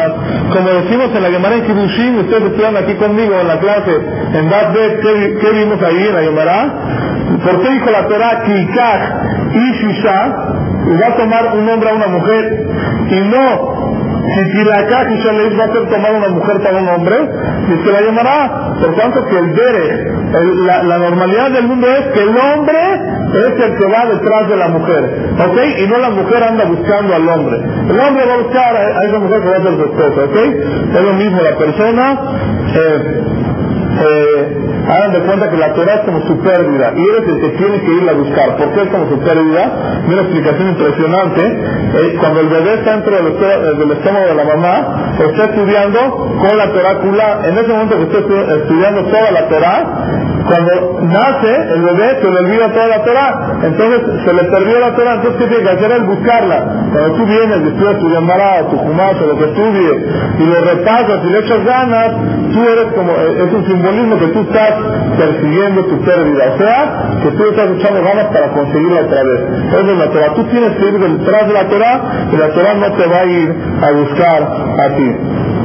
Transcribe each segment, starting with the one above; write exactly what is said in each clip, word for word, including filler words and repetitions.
Como decimos en la Gemara en Kiddushin, ustedes estudian aquí conmigo en la clase, en Daf Bet, ¿qué, ¿qué vimos ahí en la Gemara? ¿Por qué dijo la Torah Kikach y Shisha? Y va a tomar un hombre a una mujer, y no si Kilakach y Shaleis va a ser tomar una mujer para un hombre, y se la llamará. Por tanto que el Derech, el, la, la normalidad del mundo es que el hombre es el que va detrás de la mujer, ¿ok? Y no la mujer anda buscando al hombre. El hombre va a buscar a, a esa mujer que va a ser su esposa, ¿ok? Es lo mismo la persona. Eh, eh, hagan de cuenta que la Torah es como su pérdida y eres el que tiene que irla a buscar. ¿Por qué es como su pérdida? Una explicación impresionante. Eh, cuando el bebé está dentro del, del estómago de la mamá, está estudiando con la Torah Kulá. En ese momento que está estudiando toda la Torah, cuando nace el bebé se le olvida toda la Torah, entonces se le perdió la Torah. Entonces ¿qué tiene que hacer? Es buscarla. Cuando tú vienes y estudias tu Gemara, tu Jumás o lo que estudies y lo repasas y le echas ganas, tú eres como, es un simbolismo que tú estás persiguiendo tu pérdida, o sea, que tú estás echando ganas para conseguirla otra vez. Esa es la Torah. Tú tienes que ir detrás de la Torah y la Torah no te va a ir a buscar a ti.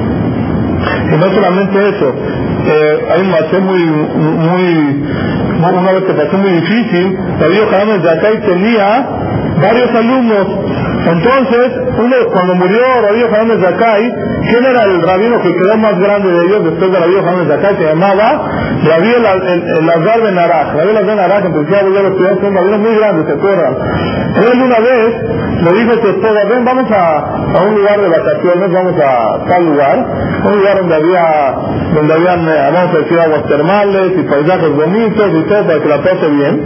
Y no solamente eso, eh, hay un macé muy, muy, una vez que pasó muy difícil. Rabbi Yohanan de Zakkai tenía varios alumnos. Entonces, uno, cuando murió Rabbi Yohanan de Zakkai, ¿quién era el rabino que quedó más grande de ellos después de Rabbi Yohanan de Zakkai? Se llamaba Rabbi Elazar ben Arach. Rabbi Elazar ben Arach empezó a volver a estudiar, fue un rabino muy grande, ¿se acuerdan? Él una vez le dijo a su esposa: ven, vamos a, a un lugar de vacaciones, vamos a tal lugar, un lugar donde había, donde habían, vamos a decir, aguas termales y paisajes bonitos y todo, para que la pase bien,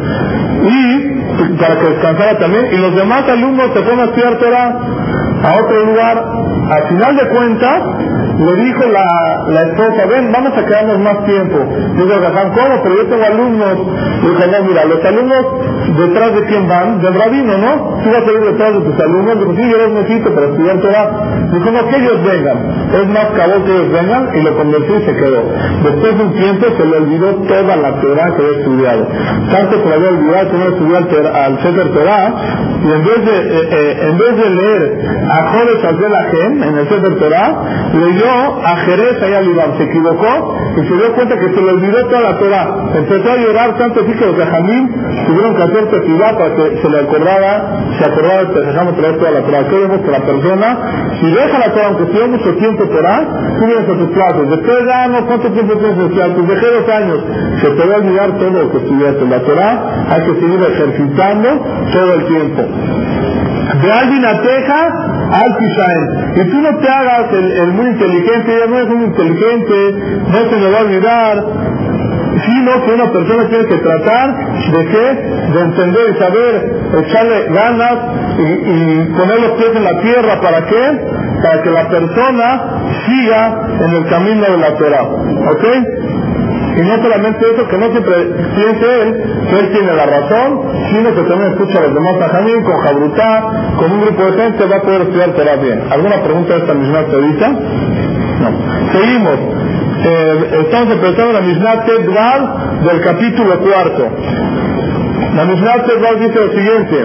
y para que descansara también, y los demás alumnos se fueron a estudiar Torah a otro lugar. Al final de cuentas le dijo la, la esposa: ven, vamos a quedarnos más tiempo. Dijo Gaján: ¿cómo? Pero yo tengo alumnos. Dijo: no, mira, los alumnos detrás de quién van, del rabino, ¿no? Tú vas a ir detrás de tus alumnos. Dijo: sí, yo los necesito para estudiar Torah. Dijo: no, que ellos vengan. Es más cabal que ellos vengan, y lo convenció y se quedó. Después de un tiempo se le olvidó toda la Torah que había estudiado. Tanto se le había olvidado que no estudió al Sefer Torah, y en vez de, eh, eh, en vez de leer a Jodes Azel Ahem en el Sefer Torah, leyó a Jerez allá Libán. Se equivocó y se dio cuenta que se le olvidó toda la Torah. Empezó a llorar tanto así que los Jajamim tuvieron que hacer tefilá para que se le acordara, se acordara que dejamos traer toda la Torah. Que vemos que la persona, si deja la Torah, aunque estudió mucho tiempo Torah, tú vienes a tus clases, después de años, ¿cuánto tiempo tienes que estudiar? Tus dejé dos años, se te va a olvidar todo lo que estudiaste. La Torah hay que seguir ejercitando todo el tiempo. De alguien ateja al Kishaen. Y tú no te hagas el, el muy inteligente, ya no es muy inteligente, no se me va a olvidar, sino que una persona tiene que tratar de qué, de entender y saber, echarle ganas y, y poner los pies en la tierra. ¿Para qué? Para que la persona siga en el camino de la Torah, ¿ok? Y no solamente eso, que no siempre piense él que él tiene la razón, sino que también escucha a los demás Tajamín, con Jabrutá, con un grupo de gente, va a poder estudiar Torah bien. ¿Alguna pregunta de esta Mishnah ahorita? No. Seguimos. Eh, estamos empezando la Mishnah Tedval del capítulo cuarto. La Mishnah Tedval dice lo siguiente: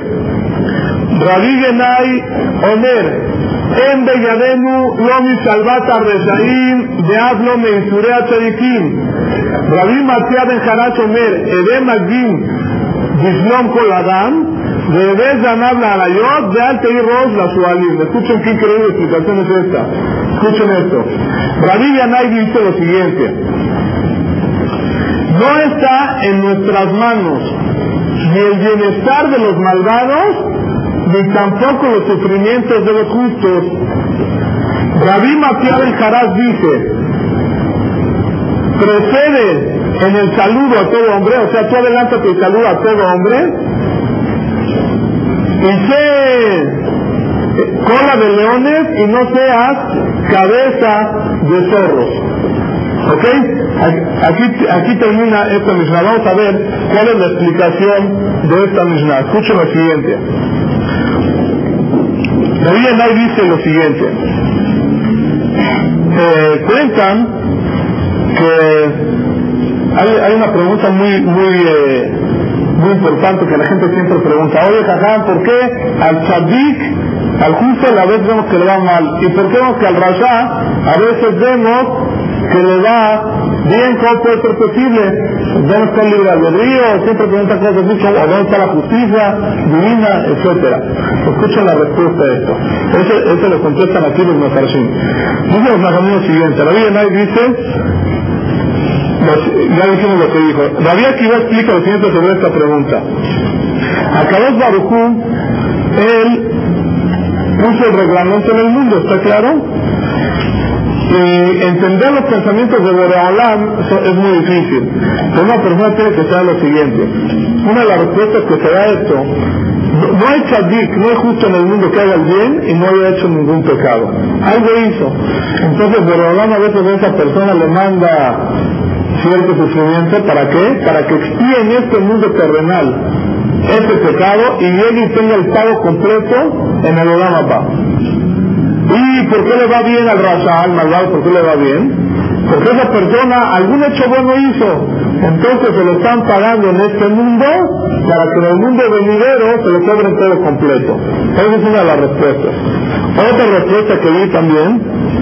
Rabbi Genai Omer En Beyadenu Lomi Salvata Rezaim de Ablo Meinsurea Tzadikim. Rabbi Matia Ben Harash Omer Ede Magdim Bishlom Kol Adam de Ede Zanab La Arayot de Alteir Rosh La Sualim. Escuchen qué increíble explicación es esta. Escuchen esto. Rabbi Yanai dice lo siguiente: no está en nuestras manos ni el bienestar de los malvados, ni tampoco los sufrimientos de los justos. Rabbi Matia Ben Harash dice: precede en el saludo a todo hombre, o sea, tú adelántate y saluda a todo hombre, y sé cola de leones y no seas cabeza de zorros. ¿Ok? Aquí, aquí termina esta Mishnah. Vamos a ver cuál es la explicación de esta Mishnah. Escuchen lo siguiente. Rabbi Yanai dice lo siguiente: eh, cuentan que hay, hay una pregunta muy muy eh, muy importante que la gente siempre pregunta: oye, Jajam, ¿por qué al tzadik Al justo a la vez vemos que le va mal. ¿Y por qué vemos que al rasha a veces vemos que le va bien? ¿Cómo puede ser posible? ¿Dónde está el libre albedrío? Siempre preguntan cosas así como ¿dónde está la justicia divina? Etcétera. Escuchen la respuesta de esto. Eso, eso lo contestan aquí los Mefarshim. Dice los Mefarshim lo siguiente. Rabbi Yonai dice, los, ya dijimos lo que dijo. Rabbi Akiva explica lo siguiente sobre esta pregunta. Akadosh Baruj Hu, él puso el reglamento en el mundo, ¿está claro? Y entender los pensamientos de Boreolam es muy difícil. Pero una persona tiene que saber lo siguiente. Una de las respuestas que se da a esto, no hay tzadik, no hay justo en el mundo que haga el bien y no haya hecho ningún pecado. Algo hizo. Entonces Boreolam a veces a esa persona le manda cierto sufrimiento. ¿Para qué? Para que expíe en este mundo terrenal este pecado y llegue y tenga el pago completo en el Olam Abba. ¿Y por qué le va bien al rasha, al malvado? ¿Por qué le va bien? Porque esa persona algún hecho bueno hizo, entonces se lo están pagando en este mundo para que en el mundo venidero se lo cobren todo completo. Esa es una de las respuestas. Otra respuesta que vi también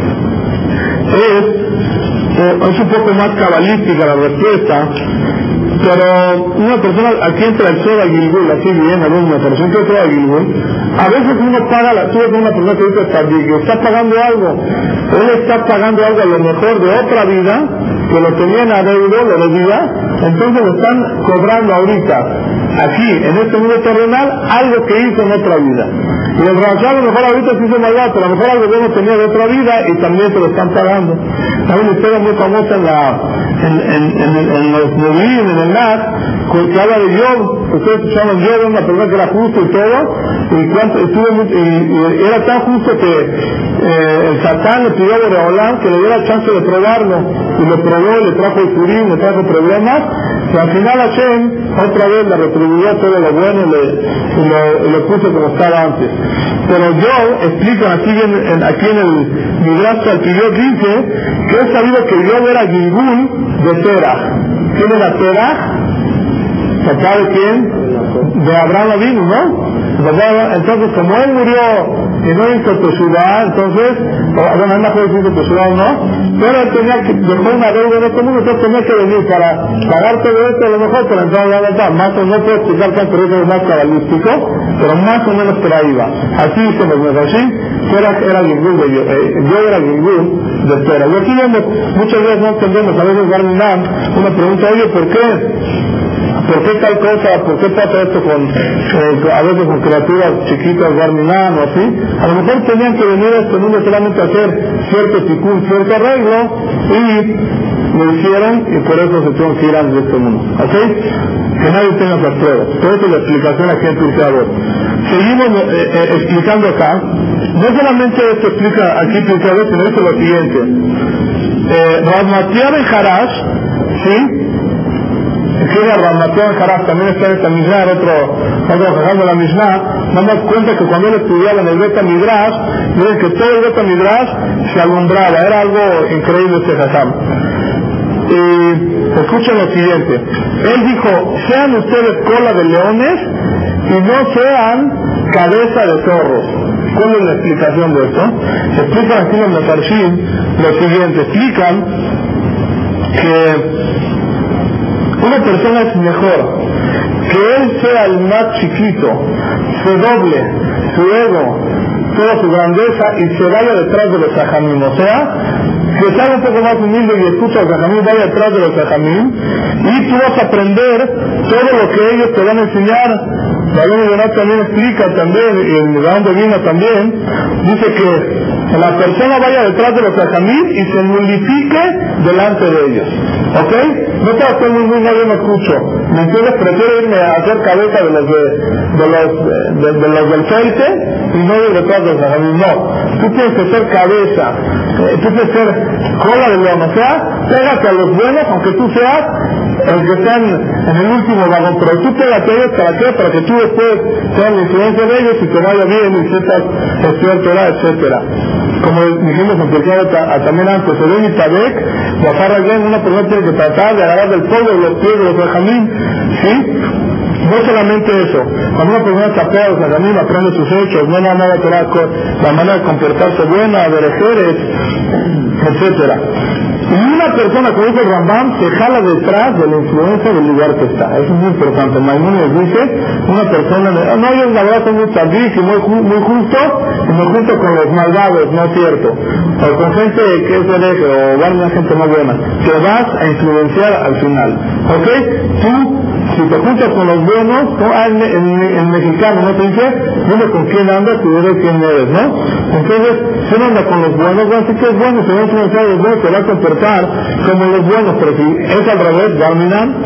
es, eh, es un poco más cabalística la respuesta, pero una persona, aquí entra el Soda Gilgul, así bien, a una persona que Soda Gilgul, a veces uno paga la tuya de una persona que dice Tzadik, está pagando algo, él está pagando algo a lo mejor de otra vida, que lo tenían adeudo, lo debía, entonces lo están cobrando ahorita, aquí, en este mundo terrenal, algo que hizo en otra vida. Y el rasha a lo mejor ahorita se hizo malvado, pero a lo mejor algo bueno tenía de otra vida y también se lo están pagando. Hay una historia muy famosa en la en, en, en, en los Nevi'im, en el Nat, que habla de Job. Ustedes escuchaban Job, una persona que era justo y todo, y, cuánto, estuvo muy, y, y era tan justo que eh, el Satán le pidió a Boreolam que le diera chance de probarlo, y lo probó, le trajo el Purim, le trajo problemas, y al final Hashem otra vez le retribuyó todo lo bueno y, le, y, lo, y lo puso como estaba antes. Pero Job explica aquí en, en, aquí en el Midrash Talpiot, dice que es sabido que Job era Gilgul de Terach. ¿Quién era Terach? ¿Papá de quién? De Abraham Avinu, ¿no? Entonces, como él murió y no hizo Teshuvah, entonces, bueno, él mejor hizo Teshuvah o no, pero él tenía que, dejó una deuda en este mundo, entonces tenía que venir para pagar todo esto a lo mejor, pero entrar a la verdad, más o menos, no puedo explicar tanto, pero eso es más cabalístico, pero más o menos por ahí va. Así dicen los Mefarshim, que era, era Gilgul de yo, eh, yo era Gilgul de Terach. Y aquí vemos, muchas veces no entendemos, a veces Barminan, una pregunta, oye, ¿por qué? ¿Por qué tal cosa? ¿Por qué pasa esto con, eh, a veces con criaturas chiquitas, Barminan o así? A lo mejor tenían que venir a este mundo solamente a hacer cierto ticún, cierto arreglo, y lo hicieron, y por eso se tuvieron que ir antes de este mundo. ¿Ok? Que nadie tenga esas pruebas. Por eso la explicación aquí en Pirkei. Seguimos eh, eh, explicando acá. No solamente esto explica aquí Pirkei, sino esto es lo siguiente. Eh, Rav Mattia ben Harash, ¿sí? Escribe a Rav Mattia ben Harash, también está en esta Mishnah, en otro, otro jajam de la Mishnah, nos damos cuenta que cuando él estudiaba en el Beta Midrash, miren que todo el Beta Midrash se alumbraba, era algo increíble este jajam. Y escuchen lo siguiente, él dijo, sean ustedes cola de leones y no sean cabeza de zorros. ¿Cuál es la explicación de esto? Explican aquí en los Mefarshim lo siguiente, explican que una persona es mejor que él sea el más chiquito, se doble su ego, toda su grandeza y se vaya detrás de los Jajamim, o sea, que sea un poco más humilde y escucha a los Jajamim, vaya detrás de los Jajamim, y tú vas a aprender todo lo que ellos te van a enseñar. La ley de también explica también, y el Gaón de Vina también, dice que la persona vaya detrás de los Jajamim y se nulifique delante de ellos. ¿Ok? No te hagas muy muy, nadie me escucho. ¿Me entiendes? Prefiero irme a hacer cabeza de los de, de los de, de los del Feite y no ir detrás de los Jajamim. No. Tú tienes que ser cabeza. Eh, tú tienes que ser cola de león. O sea, pégate a los buenos, aunque tú seas el que está en, en el último vagón. Pero tú pégate a ellos, ¿para qué? Para que tú después seas la influencia de ellos y te vaya bien y sepas estudiar Torah, etcétera. Como dijimos en Pirkei también antes, se ve y Tabek, bajar alguien, una persona tiene que tratar de agarrar del polvo de los pies de los Jajamim, ¿sí? No solamente eso, cuando una persona está apegada a los Jajamim, aprende sus hechos, no nada más la manera de comportarse buena, de erejeres, etcétera. Y una persona, como dice el Rambam, se jala detrás de la influencia del lugar que está. Eso es muy importante. Maimónides dice, una persona, no, yo la verdad soy muy tzadik y muy, muy justo, y me junto con los malvados, no es cierto. O con gente que es hereje, o van gente no buena. Te vas a influenciar al final. ¿Ok? Tú, si te juntas con los buenos, ¿no? ah, en, en, en mexicano, ¿no? Te dice, dime con quién andas y dime quién eres, ¿no? Entonces, si uno anda con los buenos, va a decir que es bueno, se va a influenciar a los buenos, se va a comportar como los buenos, pero si es al revés, Darminan,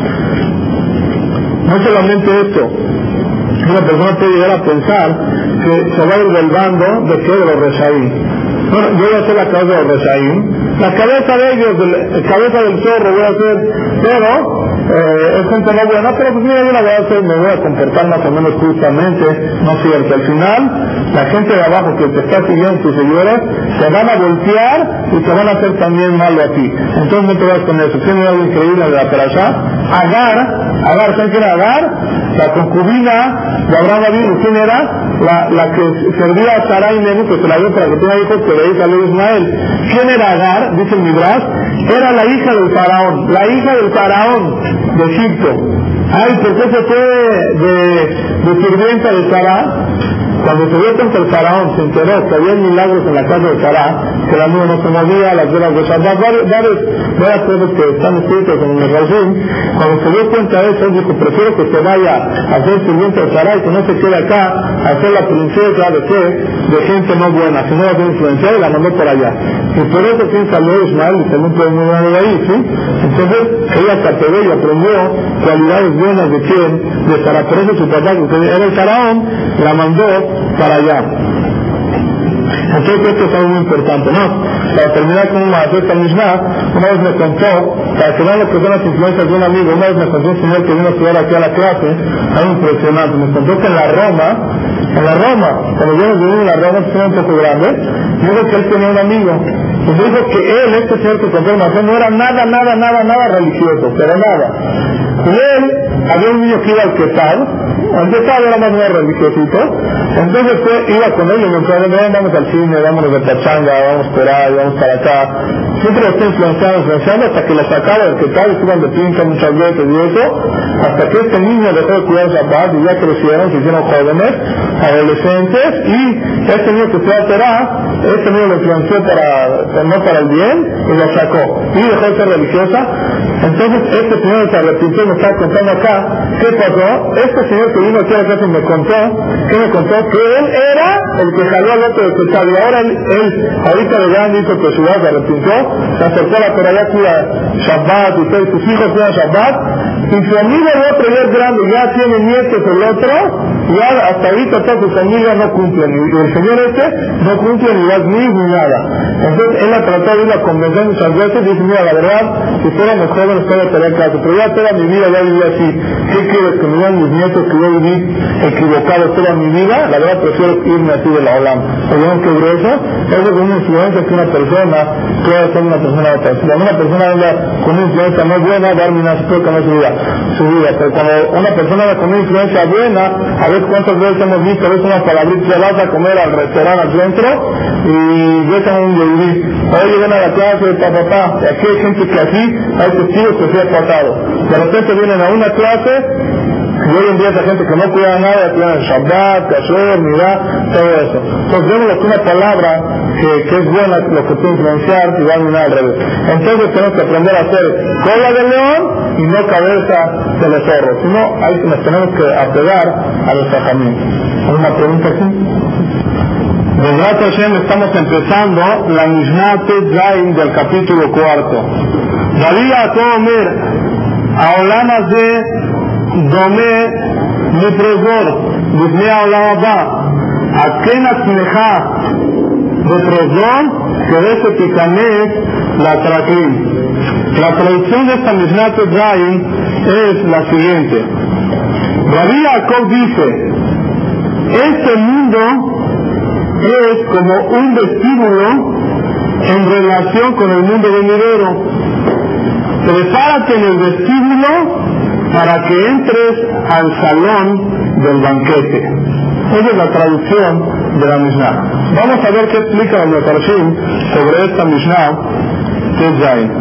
no solamente esto, una persona puede llegar a pensar que se va a ir del bando de que de los Reshaim. Bueno, yo voy a hacer la cabeza de los Reshaim, la cabeza de ellos, la cabeza del zorro voy a hacer, pero eh, es gente no buena, pero pues mira, yo la voy a hacer, me voy a comportar más o menos justamente, no es cierto. Al final, la gente de abajo que te está siguiendo, tus seguidores, se van a voltear y te van a hacer también malo a ti. Entonces no te vas con eso. Tiene algo increíble de la Perashá. Agar, Agar, ¿saben quién era Agar? La concubina de Abraham Avinu. ¿Quién era? La, la que servía a Sarai y Nenu, que se la dio para que tenga hijos, que de ahí salió Ismael. ¿Quién era Agar? Dice el Midrash. Era la hija del faraón, la hija del faraón de Egipto. Ay, ¿por qué se fue de, de sirvienta de Sará? Cuando se dio contra el faraón, se enteró que había milagros en la casa de Sará, que la nube no se movía, las velas de Shabbat, varias, varias cosas que están escritas en el Rashim. Cuando se dio cuenta de eso, dijo, prefiero que se vaya a ser sirviente de Sará y que no se quede acá a ser la princesa de qué, de gente no buena, si no la tiene influenciada, y la mandó por allá. Y por eso sí salió Ismael y salió un pueblo muy grande de ahí, ¿sí? Entonces, ella se apegó y aprendió cualidades buenas de quién, de Sará. Por eso su papá, que era el faraón, la mandó para allá. Entonces esto es algo muy importante, ¿no? Para terminar con una esta Mishnah, una vez me contó, para que vean lo que son las influencias de un amigo, una vez me contó un señor que vino a estudiar aquí a la clase, algo impresionante, me contó que en la Roma, en la Roma, cuando yo viví en la Roma, que era un poco grande, dijo que él tenía un amigo, y me dijo que él, este señor que contó el no era nada, nada, nada, nada religioso, pero nada. Y él, había un niño que iba al Quesal, al Quesal era más o menos religiosito, entonces fue, iba con él y me dijo, vamos al cine, vámonos de pachanga, vamos por ahí, vamos para acá. Siempre lo está influenciando, influenciando hasta que lo sacaba del Quesal, estaban de pinta muchas veces y eso, hasta que este niño dejó de cuidar Shabbat y ya crecieron, se hicieron jóvenes, adolescentes, y este niño que fue a Terá, este niño lo influenció para, no para el bien, y lo sacó, y dejó de ser religiosa. Entonces este señor se arrepintió, me estaba contando acá, ¿qué pasó? Este señor que vino aquí a la casa me contó, ¿qué me contó? Que él era el que jaló al otro de Quesal, y ahora él, él ahorita de grande hizo que su edad se arrepintió, se acercó a la Perayá, cuida Shabbat, y ustedes, sus hijos cuidan Shabbat, y su amigo el otro ya es grande, ya tiene nietos el otro, ya hasta ahorita toda su familia no cumplen, y el señor este no cumple ni las ni ni nada. Entonces él ha tratado de ir a convencer muchas veces y dice, mira, la verdad, si fuéramos jóvenes puedo tener caso, pero ya toda mi vida ya viví así, ¿qué quieres que me digan mis nietos que yo viví equivocado toda mi vida? La verdad prefiero irme así de la Holanda. ¿Oyeron qué grueso? Eso es una influencia que una persona puede ser una persona otra. Si una persona anda con una influencia no buena, Darminan se puede cambiar su vida, su vida, pero cuando una persona anda con una influencia buena, a ver cuántas veces hemos visto, a veces una palabrita, vas a comer al restaurante al centro y ves a un yehudí, oye, ven a la clase, papá, papá, aquí hay gente que así, hay testigos que se ha pasado. De repente vienen a una clase, y hoy en día esa gente que no cuida nada, cuidan Shabbat, Kasher, Mirá, todo eso. Entonces vemos que una palabra que, que es buena, lo que puede influenciar, y va a mirar al revés. Entonces tenemos que aprender a hacer cola de león y no cabeza de los zorros. Si no, ahí nos tenemos que apegar a los Jajamim. ¿Alguna pregunta aquí? Besrat Hashem, estamos empezando la Mishnah Tet Zayin del capítulo cuarto. Rabbi Yaakov Omer, העולם הזה דומה לפרוזור בפני העולם הבא. עדכן עצמך בפרוזור כדי שתיכנס לטרקלין. La traducción de esta Mishnah Tet Zayin es la siguiente. Rabbi Yaakov dice, este mundo es como un vestíbulo en relación con el mundo venidero. Prepárate en el vestíbulo para que entres al salón del banquete. Esa es la traducción de la Mishnah. Vamos a ver qué explica el Mefarshim sobre esta Mishnah que es Zain.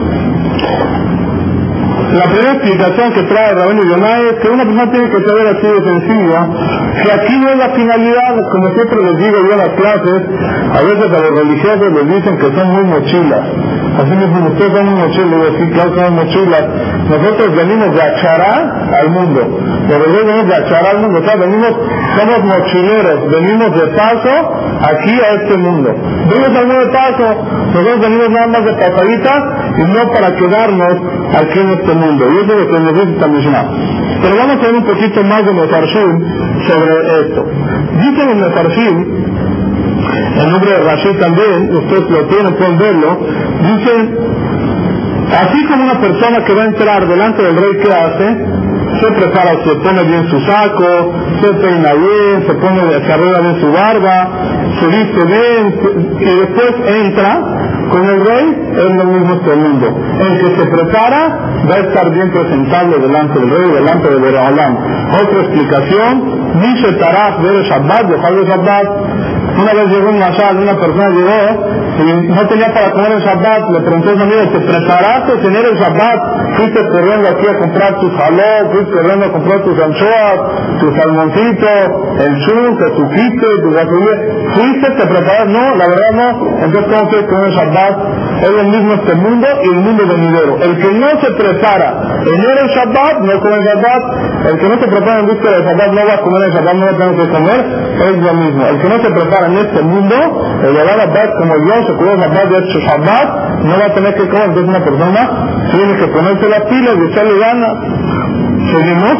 La primera explicación que trae Rabbeinu Yonai es que una persona tiene que saber así de sencillo que aquí no es la finalidad, como siempre les digo yo en las clases, a veces a los religiosos les dicen que son muy mochilas. Así mismo, ustedes son muy mochilas, digo, sí, claro que son mochilas. Nosotros venimos de Achará al mundo, los religiosos venimos de Achará al mundo, o sea, venimos, somos mochileros, venimos de paso aquí a este mundo. Venimos al mundo de paso, nosotros venimos nada más de pasaditas y no para quedarnos aquí en este mundo. Y eso es lo que nos dice esta Mishnah. Pero vamos a ver un poquito más de Mefarshim sobre esto. Dicen en Mefarshim, el nombre de Rashi también, ustedes lo tienen, pueden verlo, dicen, así como una persona que va a entrar delante del rey, ¿qué hace? Se prepara, se pone bien su saco, se peina bien, se pone, se arregla bien su barba, se viste bien, y después entra con el rey, es lo mismo que el mundo. El que se prepara va a estar bien presentable delante del rey, delante de Boreolam. Otra explicación, dice Taraf, ver Shabbat, dejar el Shabbat. Una vez llegó un mashal, una persona llegó y no tenía para comer el Shabbat, le preguntó a un amigo, ¿te preparaste tener el Shabbat? Fuiste corriendo aquí a comprar tus jaló, fuiste corriendo a comprar tus anchoas, tus salmoncitos, el chus, el suquite, tu gasolina, fuiste, te preparaste, no, la verdad no. Entonces, ¿cómo quieres comer el Shabbat? Es lo mismo este mundo y el mundo venidero. El que no se prepara en el Shabbat, no come el Shabbat. El que no se prepara en búsqueda del Shabbat no va a comer el Shabbat, no va a tener que comer, es lo mismo. El que no se prepara en este mundo, el de Shabbat como yo, se cuida el Shabbat de hecho Shabbat, no va a tener que comer. Entonces una persona tiene que ponerse las pilas y echarle ganas. ¿Seguimos?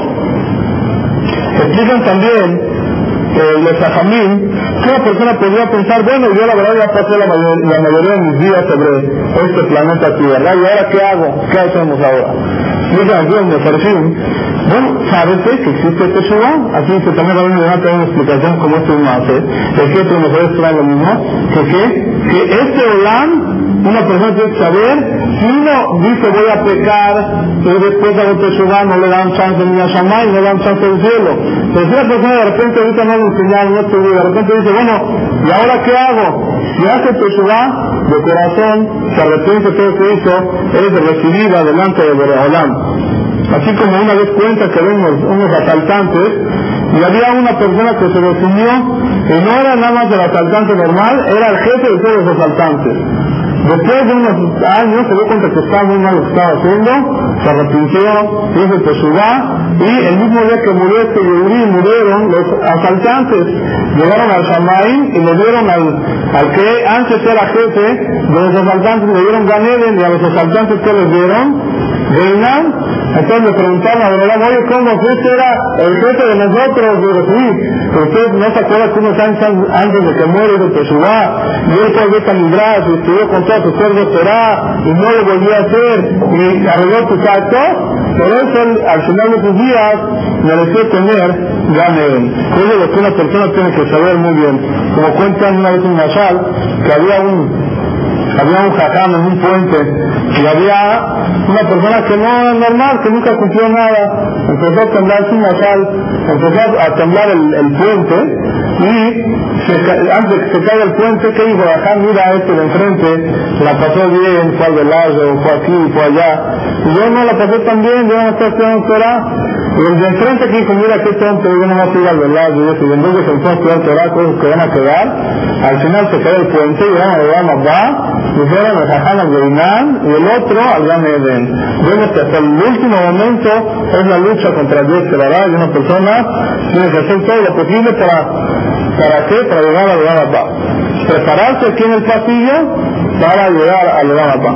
Explican también eh, los Sajamín, que una persona podría pensar, bueno, yo la verdad ya pasé la, mayor, la mayoría de mis días sobre este planeta Tierra, ¿y ahora qué hago? ¿Qué hacemos ahora? Digan, yo me pareció, bueno, ¿sabes que existe este Teshuvah? Así que también va a venir una explicación como esto uno hace. El que otro mejor trae lo mismo, que ¿qué? Que este Olam, una persona tiene que saber, si uno dice voy a pecar, pero después hago Teshuvah, no le dan chance ni a Shammai, no le dan chance al cielo. Pero si la persona de repente ahorita no lo enseñaron, no estudió, de repente dice, bueno, ¿y ahora qué hago? Si hace Teshuvah, de corazón, se arrepiente todo lo que hizo, es recibida delante de Boreolam. Así como una vez cuenta que ven unos, unos asaltantes, y había una persona que se definió, y no era nada más el asaltante normal, era el jefe de todos los asaltantes. Después de unos años se dio cuenta que estaba muy mal lo que estaba haciendo, se arrepintió, hizo Teshuvah, y el mismo día que murió este Yehudí, murieron los asaltantes, llegaron al Shammai y le dieron al, al que antes era jefe de los asaltantes, le dieron Gan Eden, y a los asaltantes que les dieron Reinam. Entonces le preguntaron a Boreolam, oye, ¿cómo usted era el jefe de nosotros? Digo, sí, pero usted no se acuerda que unos años antes de que muere de Teshuvah, y él fue a Midrash y estudió con todos sus cuerdos Torah, y no lo volvió a hacer, y arregló sus actos, por eso él, al final de sus días, mereció tener Gan Eden. Eso es lo que una persona tiene que saber muy bien. Como cuentan una vez en Mashal, que había un había un jajam en un puente y había una persona que no era normal, que nunca cumplió nada, empezó a temblar sin sal, empezó a temblar el, el puente y se, antes de que se caiga el puente, ¿qué dijo? Jajam, mira a este de enfrente, la pasó bien, fue al velazo, fue aquí, fue allá, y yo no la pasé tan bien, yo no estoy estudiando Torah. Y el de enfrente que dijo, mira qué tonto, yo no voy a ir al velazo, y eso, y en vez de que empezó a estudiar Torah, cosas que van a quedar, al final se cae el puente y van a llegar a va, y fueron el jajam al Reinam y el otro al Gan Eden. Vemos que hasta el último momento es la lucha contra Dios que la da, y una persona tiene que hacer todo lo posible para, ¿para qué? Para llegar al Olam Haba. Prepararse aquí en el pasillo para llegar al Olam Haba.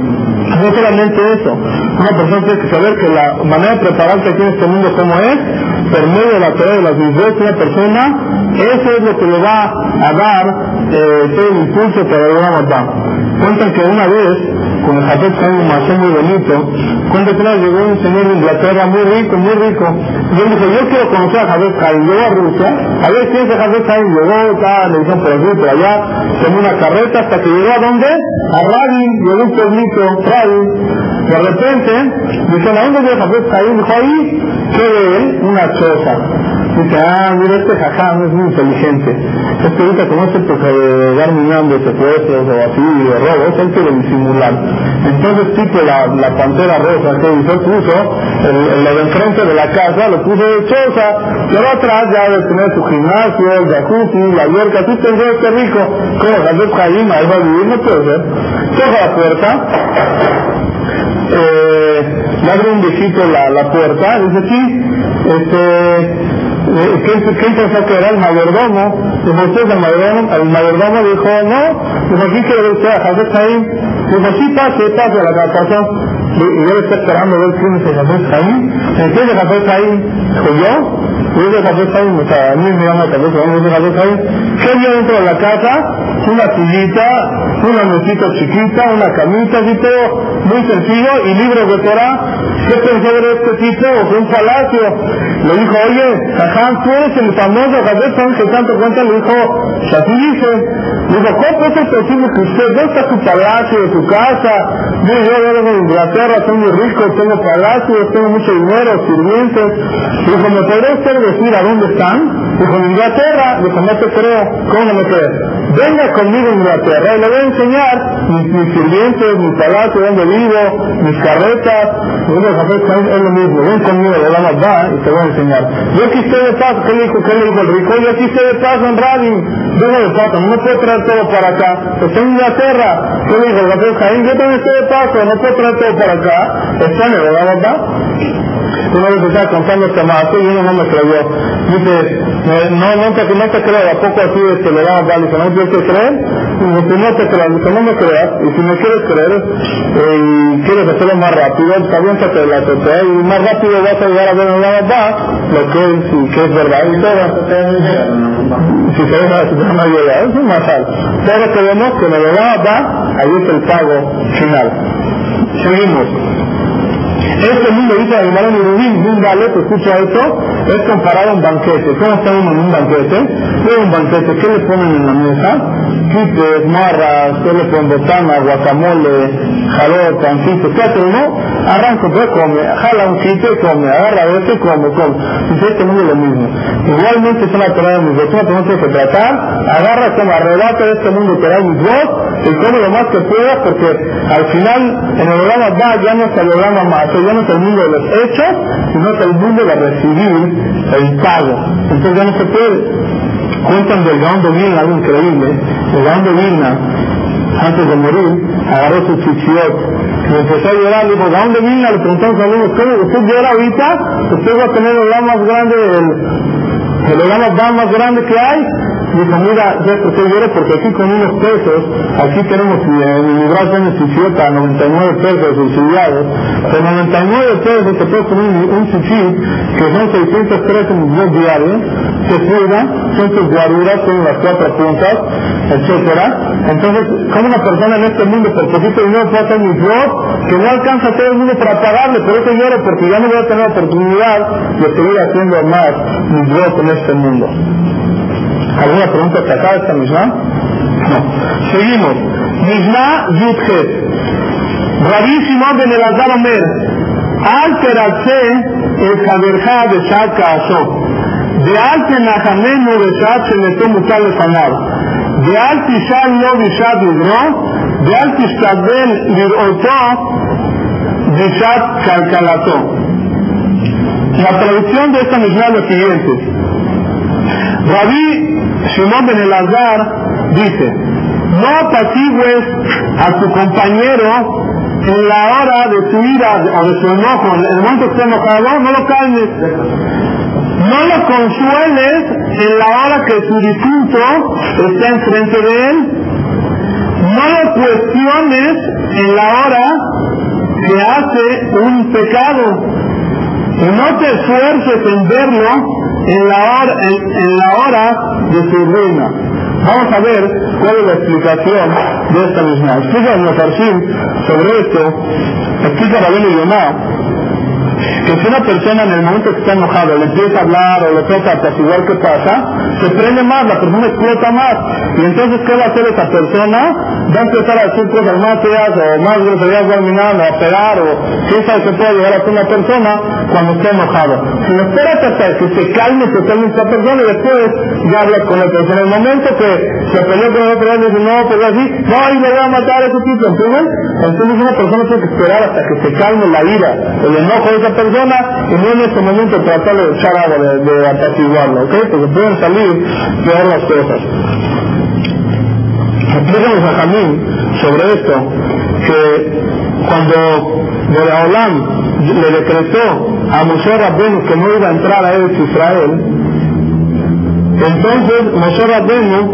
No solamente eso, una persona tiene que saber que la manera de prepararse aquí en este mundo como es, por medio de la Torah de las mitzvot, una persona, eso es lo que le va a dar eh, todo el impulso para el Olam Haba. Cuentan que una vez, con el Hafez Haim, un masón muy bonito, cuenta que llegó un señor de Inglaterra muy rico, muy rico, y él dijo, yo quiero conocer a Hafez Haim. Llegó a Rusia, a ver quién es el Hafez Haim, llegó, estaba, le dijeron por aquí, por allá, tomó una carreta hasta que llegó a dónde? A Rabin, llegó un pueblito, Rabin. De repente, dice, ¿a dónde viene Jafet Haim? Dijo, ahí, ¿qué ve él? Una choza. Dice, ah, mira, este jajam es muy inteligente. Este ahorita como este pues de dar minán de secuestros o así, de robos, él quiere disimular. Entonces tipo la, la pantera rosa que hizo, puso el, el, lo de enfrente de la casa, lo puso de choza, pero atrás ya de tener su gimnasio, el jacuzzi, la alberca, tú pensó este rico, como Jafet Haim, ahí va a vivir, no puede ser. Toca la puerta, eh, le abre un viejito la, la puerta, dice, sí, este... ¿Quién, ¿Quién pensó que era el mayordomo? Dijo, ¿usted es el mayordomo? El mayordomo dijo, no. Dijo, ¿aquí quiere usted a Jafet Haim? Dijo, sí, pase, pase a la casa. Y él está esperando a ver quién es el Jafet Haim. ¿Quién es el Jafet Haim? Dijo, ¿yo? ¿Quién es el Jafet Haim? O sea, a mí me llama Jafet Haim, ¿es el Jafet Haim? ¿Qué vio dentro de la casa? Una sillita, una mesita chiquita, una camita, así todo muy sencillo, y libros de Torah. ¿Qué pensó de este tipo? Fue un palacio. Le dijo, oye, Jajam, tú eres el famoso Jafet Haim que tanto cuenta. Le dijo, así dice. Le dijo, ¿cómo es posible que usted, ¿dónde está su palacio, su casa? Mire, yo vengo de Inglaterra, soy muy rico, tengo palacios, tengo mucho dinero, sirvientes. Le dijo, ¿me podría usted decir a dónde están? Dijo, en Inglaterra. Dijo, no te creo. ¿Cómo no me crees? Venga conmigo a Inglaterra y le voy a enseñar mis, mis sirvientes, mi palacio, donde vivo, mis carretas. Y le dijo, es lo mismo, ven conmigo, le damos va y te voy a enseñar. Yo aquí estoy de paso. ¿Qué le dijo? ¿Qué le dijo el rico? Yo aquí estoy de paso en Radin, vengo de paso, no puedo traer todo para acá, estoy en Inglaterra. ¿Qué le dijo el Jafet Haim? Yo también estoy de paso, no puedo traer todo para acá, está en el damos va. Una vez estaba contando este maestro y uno no me creyó. Dice, eh, no, no te, no te creo, ¿a poco así es que le damos vale? Dice, ¿no tienes que creer? Dice, no te creas, dice, no me creas, y si me quieres creer eh, y quieres hacerlo más rápido, aviéntate de la azotea y más rápido vas a llegar a ver en la va lo que es, y que es verdad y todo. Si se deja de no llega, es un masal. Pero que vemos que en el va, ahí es el pago final. Seguimos. Este mundo, dice la Gemara en Irubín, un Dalet, escucha esto, es comparado a un banquete. ¿Cómo está uno en un banquete? ¿Qué es un banquete? ¿Qué le ponen en la mesa? Quipes, marras, ¿qué le ponen? Botana, guacamole, jarot, pancito, ¿qué hace uno? Arranca, pues come, jala un quite, come, agarra este, come, come. Dice, este mundo es lo mismo. Igualmente es una Torah de mis votos, no tienes que tratar, agarra como arrebata de este mundo Torah de mis votos, y come lo más que puedas, porque al final, en el programa va, ya no es el programa más, ya no es el mundo de los hechos, sino es el mundo de recibir el pago. Entonces ya no se puede. Cuentan del Gaón de Vilna, algo increíble. El Gaón de Vilna, antes de morir, agarró su chichiot y empezó a llorar. Le dijo, Gaón de Vilna, le preguntamos a algunos, ¿cómo usted llora ahorita? Usted va a tener el Gaón más grande, el, el Gaón más grande que hay. Dijo, mira, yo por qué lloro, porque aquí con unos pesos, aquí tenemos en mi brazo en el chichiot a noventa y nueve pesos subsidiados, con noventa y nueve pesos te puedes poner un, un chichit, que son seiscientos trece millones diarios, que cuida, son sus guaruras, son las cuatro puntas, etcétera. Entonces, como una persona en este mundo por poquito dinero puede hacer mi voz, que no alcanza a todo el mundo para pagarle, por eso lloro, porque ya no voy a tener oportunidad de seguir haciendo más mi voz en este mundo. ¿Alguna pregunta que acá esta Mishnah? No. Seguimos. Mishnah Yudhet. Rabbi Shimon ben Elazar Omer, Al teratzeh el חברך בשעת כעסו, ואל תנחמנו בשעת שנתו מוטל לפניו, ואל תשאל לו בשעת עברו, ואל תשתדל לראותו בשעת כלכלתו. La traducción de esta Mishnah es la siguiente. Rabbi Shimon ben Elazar dice, no apacigues a tu compañero en la hora de su ira o de su enojo, en el momento que esté enojado, no lo calmes. No lo consueles en la hora que su difunto está enfrente de él. No lo cuestiones en la hora que hace un pecado. Y no te esfuerces en verlo en la hora, en, en la hora de su ruina. Vamos a ver cuál es la explicación de esta misma. Explica el Mefarshim sobre esto, explica Rabbeinu Yonah, que si una persona en el momento que está enojado le empieza a hablar o le trata de apaciguar, ¿qué pasa? Se prende más, la persona explota más. Y entonces, ¿qué va a hacer esa persona? Va a empezar a decir cosas más feas o más groserías, va a dominar, o a pegar, o quién sabe qué puede llegar a hacer una persona cuando está enojado. Si no esperas hasta que se calme totalmente esa persona y después ya hablas con él. Pero en el momento que se peleó con el otro, dice, no, pues así, no, y le voy a matar a ese tipo, ¿entienden? Entonces una persona tiene que esperar hasta que se calme la ira, el enojo de esa persona, y no en este momento tratar de echar agua, de, de apaciguarlo, ¿ok? Porque pueden salir peor las cosas. Explican los Jajamín sobre esto, que cuando Boreolam le decretó a Moshe Rabbenu que no iba a entrar a Eretz Israel, entonces Moshe Rabbenu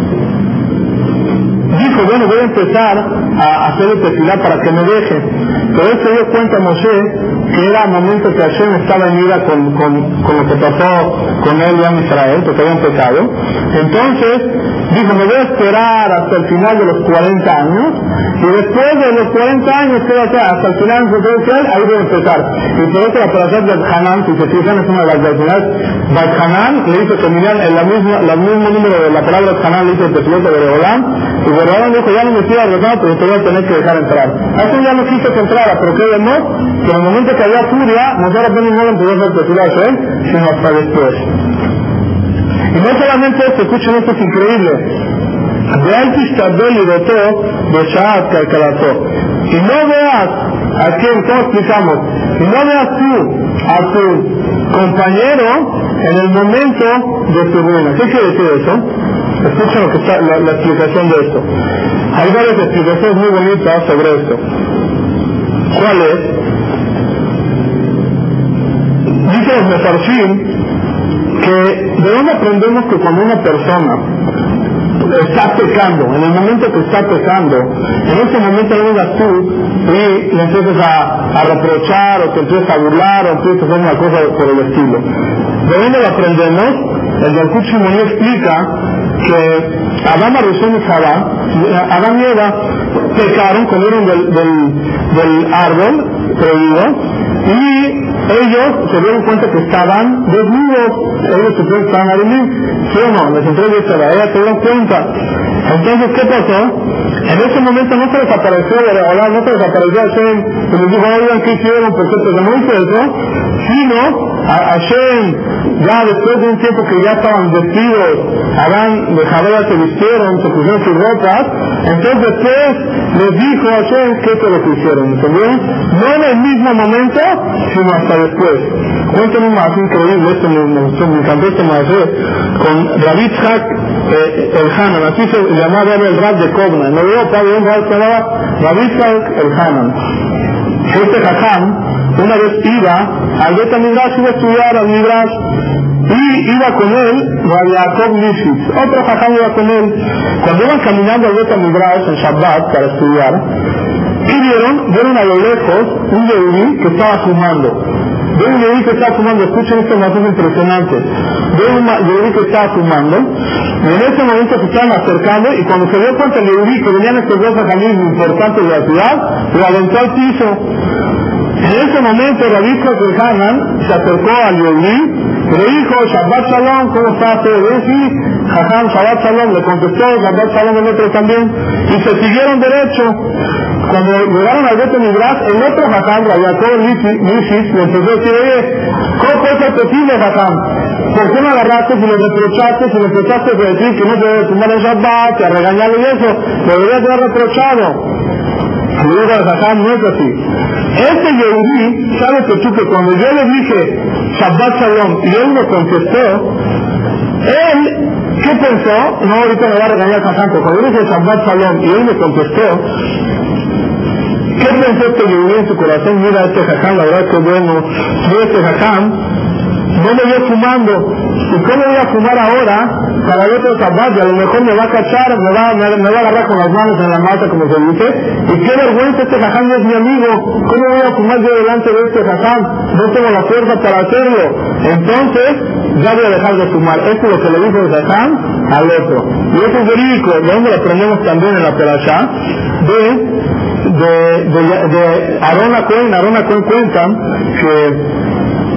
dijo, bueno, voy a empezar a hacer el tefilá para que me deje. Pero él se dio cuenta, Moshe, que era el momento que Hashem estaba en ira con, con, con lo que pasó con él y en Israel, porque habían pecado. Entonces dijo, me voy a esperar hasta el final de los cuarenta años, y después de los cuarenta años, ¿qué va a hacer? Hasta el final de Israel, ahí voy a empezar. Y por eso la operación de Hanan, si se fijan, es una de las versiones. Hanan le hizo terminar en la misma, el mismo número de la palabra Hanan, le hizo el tefilot de Boreolam, y Boreolam dijo, ya no me sigas rezando, pero te voy a tener que dejar entrar. Hashem ya no quiso que entrara, pero ¿qué no? Que en el momento que había furia, Moshe Rabbeinu no le empezó a hacer tefilá a Hashem, sino hasta después. Y no solamente esto, escuchen, esto es increíble. Y no veas a quién, ¿cómo explicamos? Y no veas tú a tu compañero en el momento de su ruina. ¿Qué quiere decir eso? Escuchen lo que está, la, la explicación de esto. Hay varias explicaciones muy bonitas sobre esto. ¿Cuál es? Dice los Mefarshim que de dónde aprendemos que cuando una persona está pecando, en el momento que está pecando, en ese momento no vengas tú y le empiezas a, a reprochar o te empiezas a burlar o empiezas a hacer una cosa por el estilo. ¿De dónde lo aprendemos? El Yalkut Shimoni explica que Adán, Arishon y Jabá, Adán y Eva pecaron, comieron del, del, del árbol prohibido, y ellos se dieron cuenta que estaban desnudos, ellos se fueron, estaban arimim, ¿sí o no? Les entró de esta edad, se dieron cuenta. Entonces, ¿qué pasó? En ese momento no se les apareció, ¿verdad? No se les apareció a Hashem, y les dijo, oigan, ¿qué hicieron? ¿Por qué te no hice eso? Sino, a Hashem, ya después de un tiempo que ya estaban vestidos, Adán de Jabá se vistieron, se pusieron sus ropas, entonces después les dijo a Hashem qué fue lo que hicieron, ¿entendieron? No en el mismo momento, sino hasta después. Cuéntenme más, increíble, esto me, me, me encantó este maestro, con Rabbi Tzhak eh, el Hanan, así se llamaba el Rab de Kovna, no veo para un Rab que se llamaba Rabbi Tzhak el Hanan. Este Jajam una vez iba al Bet Midrash, iba a estudiar al Midrash, y iba con él Rabbi Yaakov Lifshitz, otro Jajam iba con él. Cuando iban caminando al Bet Midrash en Shabbat para estudiar, ¿qué vieron? Vieron a lo lejos un Yehudí que estaba fumando. Vieron un Yehudí que estaba fumando, escuchen esto más, es impresionante. Vieron un Yehudí que estaba fumando, y en ese momento se estaban acercando, y cuando se dio cuenta el Yehudí que venían estos dos Jajamim importantes de la ciudad, lo aventó al piso. En ese momento Rabbi Tzhak Hanan se acercó al Yehudí, le dijo, Shabbat Shalom, ¿cómo estás? ¿Eh? Sí, Jajam, Shabbat Shalom, le contestó, Shabbat Shalom el otro también, y se siguieron derecho. Cuando llegaron al Bet Midrash, el otro Jajam, Rabbi Yaakov Lifshitz, le empezó a decir, oye, ¿cómo puede ser posible, Jajam? ¿Por qué no agarraste y le reprochaste, si le empezaste a decir que no se debe fumar en Shabbat, a regañarle y eso? Lo deberías haber reprochado. Le digo al Jajam, no es así. Este Yehudí, ¿sabes que tú que cuando yo le dije Shabbat Shalom y él me contestó, él, ¿qué pensó? No, ahorita me va a regañar Jajam, pero cuando yo dije Shabbat Shalom y él me contestó, ¿qué pensó este Yehudí en su corazón? Mira este Jajam, la verdad que bueno, mira este Jajam, no me vio fumando, ¿y cómo voy a fumar ahora para el otro Shabbat? Y a lo mejor me va a cachar, me va, me, me va a agarrar con las manos en la mata, como se dice, y qué vergüenza, este Jajam no es mi amigo, ¿cómo voy a fumar yo delante de este Jajam? No tengo la fuerza para hacerlo, entonces ya voy a dejar de fumar. Esto es lo que le dijo el Jajam al otro, y eso es verídico, de donde lo aprendemos también en la Perashá, de de, de, de Aarón a Cohen. Aarón a Cohen cuentan que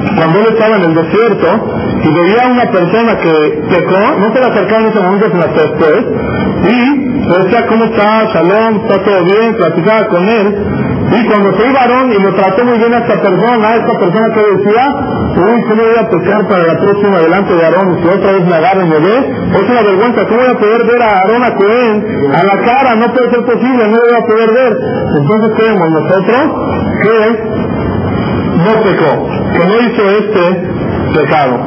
cuando él estaba en el desierto y veía a una persona que pecó, no se le acercaba en ese momento, sino hasta después, y le decía, ¿cómo está? Shalom, ¿está todo bien? Platicaba con él, y cuando se iba Aarón y lo trató muy bien a esta persona, a esta persona que decía, uy, ¿cómo voy a pecar para la próxima delante de Aarón? Y si otra vez me agarra y me ve, es una vergüenza, ¿cómo voy a poder ver a Aarón a Cohen a la cara? No puede ser posible, no lo voy a poder ver. Entonces creemos nosotros que no pecó, que no hizo este pecado.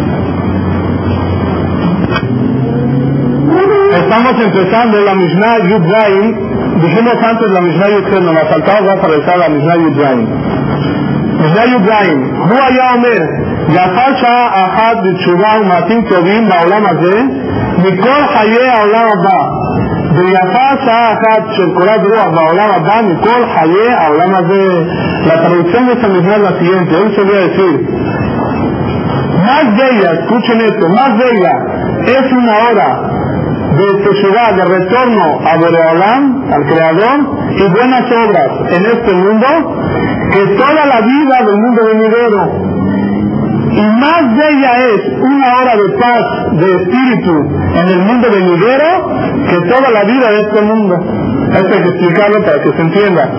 Estamos empezando la Mishnah Yud Zayin. Dijimos antes la Mishnah Yud Zayin, nos faltaba, vamos a revisar la Mishnah Yud Zayin. Mishnah Yud Zayin, הוא היה אומר, יפה שעה אחת בתשובה ומעשים טובים בעולם הזה, מכל חיי העולם הבא. ויפה שעה אחת של קורת רוח בעולם הבא, מכל חיי העולם הזה. La traducción de esta Mishnah es la siguiente, él se voy a decir, más bella, escuchen esto, más bella es una hora de teshuvá, de retorno a Boreolam, al Creador, y buenas obras en este mundo, que toda la vida del mundo venidero. Y más bella es una hora de paz, de espíritu en el mundo venidero, que toda la vida de este mundo. Esto hay que explicarlo para que se entienda.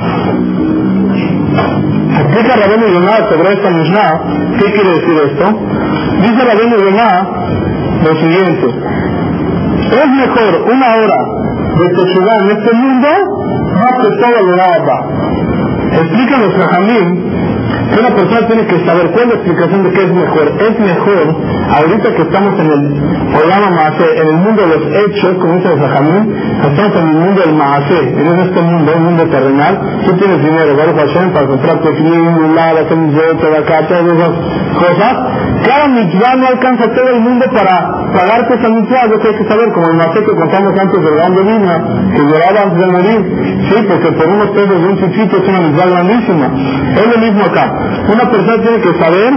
Explica Rabbeinu Yonah sobre esta Mishnah. ¿Qué quiere decir esto? Dice Rabbeinu Yonah lo siguiente: es mejor una hora de teshuvá en este mundo más que todo lo daba. Explica los Jajamim que una persona tiene que saber cuál es la explicación de qué es mejor. Es mejor, ahorita que estamos en el programa Maasé, en el mundo de los hechos, como dice el Jajamim, estamos en el mundo del Maasé, en este mundo, el mundo terrenal. Tú tienes dinero, Baruch Hashem, para comprar tequila, un lado, hacer un yoto, de acá, todas esas cosas. Cada mitzvah no alcanza todo el mundo para pagarte esa mitzvah. Yo creo que saber, como el Maasé que contamos antes del gran de Lina, que lloraba antes de morir, sí, porque por unos pesos de un chichito es una mitzvah grandísima. Es lo mismo acá. Una persona tiene que saber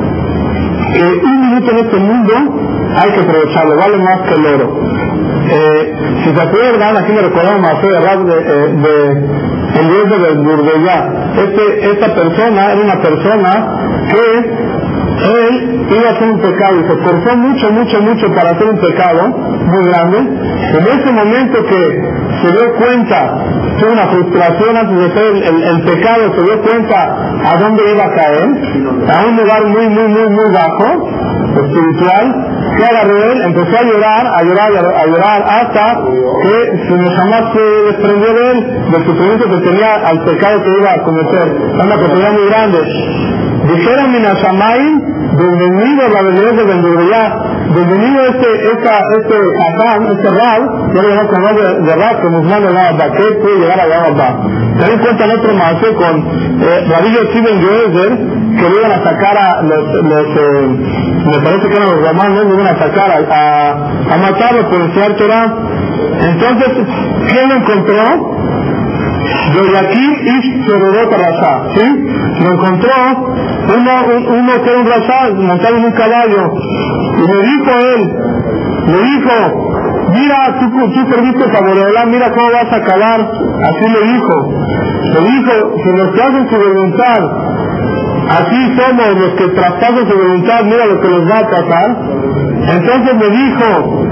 que un minuto en este mundo hay que aprovecharlo, vale más que el oro. Eh, si se acuerdan, aquí me recordamos a de Rab de, eh, de el dios de Burdeyá. Este, esta persona era una persona que él iba a hacer un pecado y se esforzó mucho, mucho, mucho para hacer un pecado muy grande. En ese momento que se dio cuenta, tuvo una frustración antes de hacer el, el, el pecado, se dio cuenta a dónde iba a caer, a un lugar muy, muy, muy, muy bajo, espiritual. ¿Qué agarró él? Empezó a llorar, a llorar, a llorar, hasta que su jamás se desprendió de él, del sufrimiento que tenía al pecado que iba a cometer. Una oportunidad muy grande. Dijeron Minashamayim, bienvenido la belleza de Burdeyá, bienvenido este, esta, este Adán, este Rab, yo le llamo con nombre de Rab, que nos manda a Abba, que puede llegar a Abba. También cuentan otro maestro con eh, Rabbi Steven Geozer, que le iban a sacar a los, los eh, me parece que eran los romanos, le iban a sacar a, a, a matarlo por enseñar Torah. Entonces, ¿quién lo encontró? Yoyakim Ish Cherorot Rasha, ¿sí? Lo encontró uno, un, uno que era un Rasha montado en un caballo, y le dijo él, le dijo, mira, tú, tú serviste a Boreolam, mira cómo vas a acabar. Así le dijo, le dijo, si los que hacen su voluntad, así somos los que traspasan su voluntad, mira lo que les va a pasar. Entonces le dijo,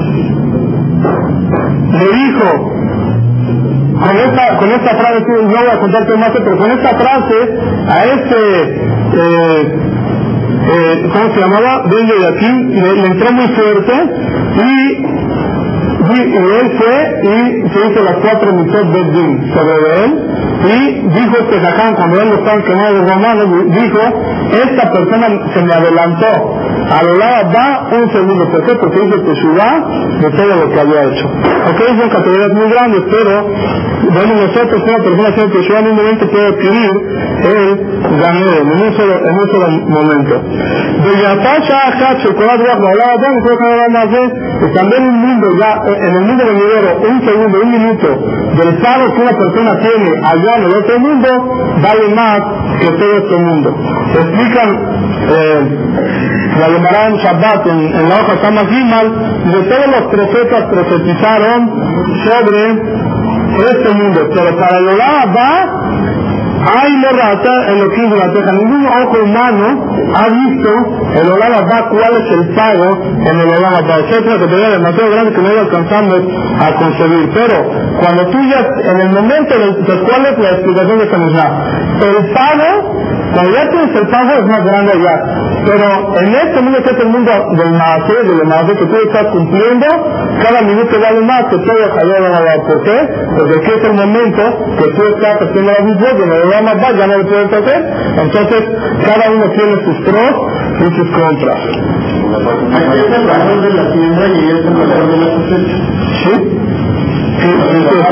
le dijo, con esta, con esta frase, no voy a contarte más, pero con esta frase, a este, eh, eh, ¿cómo se llamaba? Bello de aquí, le, le entró muy fuerte, y, y, y él fue y se hizo las cuatro mitzvot Beddin sobre él, y dijo este Jajam, cuando él lo estaban quemando los romanos, dijo, esta persona se me adelantó, a lo lado va un segundo. ¿Por qué? Porque hizo teshuvá de todo lo que había hecho. Ok, son categorías muy grandes, pero bueno, nosotros, una persona haciendo teshuvá en un momento puede adquirir el ganero, en un solo, en un solo momento. De Yatasha Achat, Chocolate Rojo, hablaba de un poco más de, y también un mundo, ya, en el mundo venidero, un segundo, un minuto, del pago que una persona tiene allá en el otro mundo, vale más que todo este mundo. Explican, eh, la Gemara en Shabbat, en, en la hoja Kama Gimal, de todos los profetas profetizaron sobre este mundo, pero para el Olam Abba Ay, lo rata en lo que es la teja. Ningún ojo humano ha visto el Olam Haba, cuál es el pago en el Olam Haba. O sea, es una categoría demasiado grande que no alcanzamos a concebir. Pero cuando tú ya, en el momento, de, ¿cuál es la explicación de esta misma? El pago, cuando ya tienes el pago, es más grande allá. Pero en este mundo, que es el mundo del Maase, del Maase que tú estás cumpliendo, cada minuto vale más que todo el Olam Haba. ¿Por qué? Porque aquí es el momento que tú estás haciendo la misma, que en el Olam Haba ya no lo puedes hacer. Entonces, cada uno tiene sus pros y sus contras. Aquí es el valor de la siembra y es el valor de la cosecha. ¿Sí? Sí, sí, sí,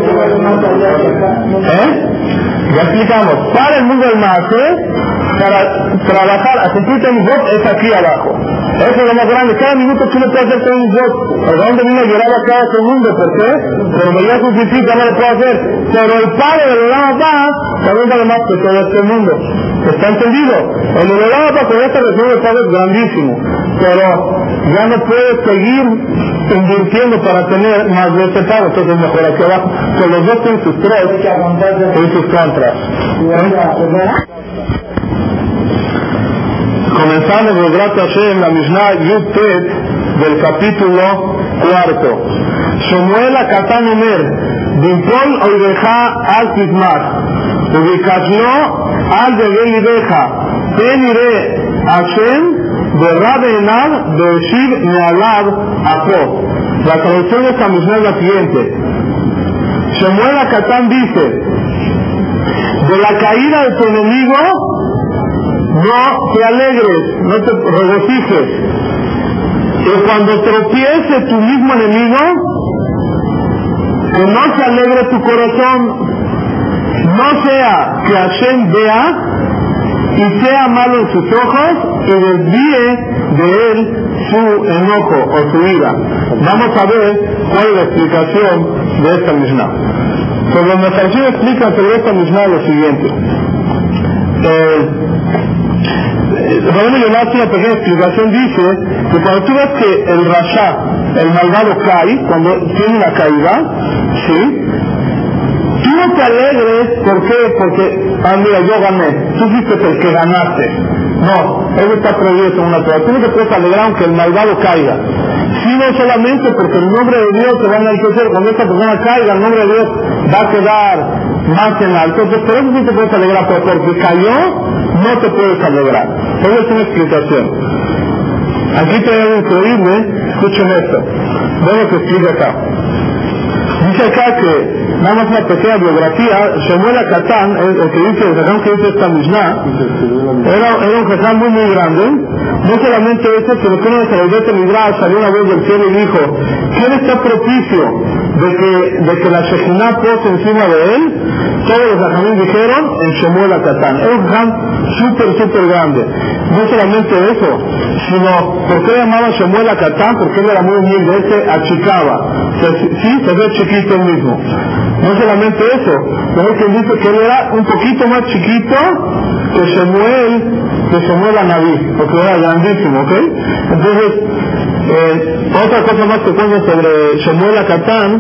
¿Eh? Ya explicamos, para el mundo del Maase, para trabajar, a cumplir un voto es aquí abajo. Eso es lo más grande. Cada minuto tú no puedes hacer un voto. ¿Por dónde vino a llorar a cada segundo? ¿Por qué? Pero ya justifica, no lo puedo hacer. Pero el Padre del Olam Haba también vale más que todo este mundo. ¿Está entendido? El Olam Haba con este recibo de Padre es grandísimo. Pero ya no puedes seguir invirtiendo para tener más de este pago. Entonces mejor aquí abajo. Que los dos tienen sus pros y sus contras. ¿Eh? Comenzamos de Grat Hashem la Mishnah Yud Tet del capítulo cuarto. Shemuel Akatan Omer Bimpol Oideja Al Tizmach Ubikashlo Al Degel Ideja Ten Ire Hashem Berrabe Enab Beeshiv Nealab Apo. La traducción de esta Mishnah es la siguiente. Shemuel Akatan dice: de la caída de tu enemigo no te alegres, no te regocijes. Que cuando tropiece tu mismo enemigo, que no se alegre tu corazón, no sea que Hashem vea y sea malo en sus ojos y desvíe de él su enojo o su ira. Vamos a ver cuál es la explicación de esta Mishnah. Sobre la Mefarshim explica sobre esta Mishnah lo siguiente. Eh, Rabbeinu Yonah hace una pequeña explicación, dice que cuando tú ves que el Rasha, el malvado, cae, cuando tiene una caída, ¿sí? Tú no te alegres, ¿por qué? Porque, ah mira, yo gané, tú fuiste el que ganaste. No, eso está prohibido en una Torah. Tú no te puedes alegrar aunque el malvado caiga, sino solamente porque el nombre de Dios te va a enaltecer. Cuando esta persona caiga, el nombre de Dios va a quedar más en alto. Entonces, por eso sí te puedes alegrar, pero porque cayó, no te puedes alegrar. Esa es una explicación. Aquí te algo increíble, escuchen esto. Vean lo que explica acá. Dice acá que, nada más una pequeña biografía, Shemuel Akatan, el, el que dice, el jajam que dice esta Mishnah, era, era un jajam muy muy grande. No solamente eso, sino que uno de los Beit Midrash salió una vez del cielo y dijo: ¿quién está propicio de que, de que la Shekhinah pose encima de él? Todos los jajamín dijeron en Shemuel Akatan. Era un jajam súper súper grande. No solamente eso, sino, ¿por qué llamaba Shemuel Akatan? Porque él era muy humilde, él se achicaba. Se, sí, se ve chiquito él mismo. No solamente eso, pero que dice que él era un poquito más chiquito que Shemuel, que Shemuel Anabí, porque era grandísimo, ¿ok? Entonces, eh, otra cosa más que cuento sobre Shemuel Akatan,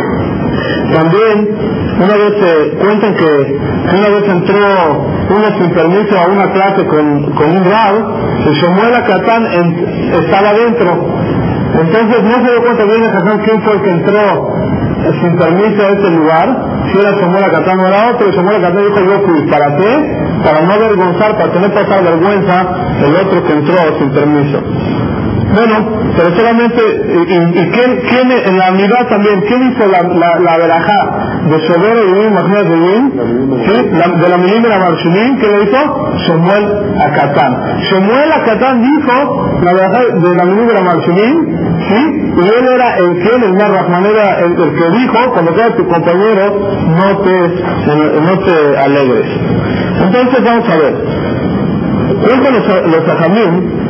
también, una vez se eh, cuentan que una vez entró uno sin permiso a una clase con, con un rab, y Shemuel Akatan en, estaba dentro. Entonces no se dio cuenta bien de quién fue el que entró sin permiso a este lugar, si era Shemuel Akatan o era otro. Y Shemuel Akatan dijo: yo fui. ¿Para qué? Para no avergonzar, para que no pasar vergüenza el otro que entró sin permiso. Bueno, pero solamente, y, y ¿quién, quién en la unidad también, quién hizo la, la, la verajá de Shobero y Yim, Magnias de Yim? ¿Sí? La, de la Milim y la Marshinim, ¿quién lo hizo? Shemuel Akatan. Shemuel Akatan dijo la verajá de la Milim y la Marshinim, ¿sí? Y él era el que, el más Rahman, era el, el que dijo: cuando queda tu compañero, no te, no te alegres. Entonces vamos a ver. Cuentan los, los ajamim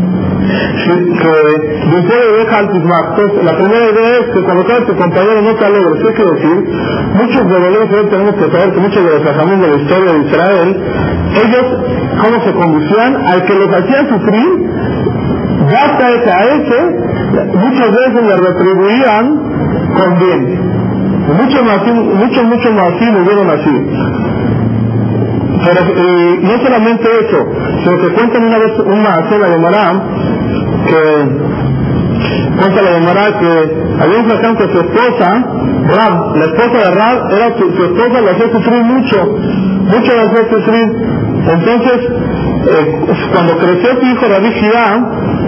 que después de dejar al Tizmach. Entonces, la primera idea es que cuando cae tu compañero no te alegres. ¿Qué quiere decir? Muchos de los tenemos que saber que muchos de los ajamim de la historia de Israel, ellos, ¿cómo se conducían? Al que los hacían sufrir, basta ese a ese, muchas veces le retribuían con bien. Muchos, muchos, muchos así lo vieron así. Pero y no solamente eso, sino que cuentan una vez una sola Gemara que cuenta la Gemara que había un jajam que su esposa, Rab, la esposa de Rab, era su, su esposa la hacía sufrir mucho, mucho la hacía sufrir. Entonces, eh, cuando creció su hijo Rabbi Shia,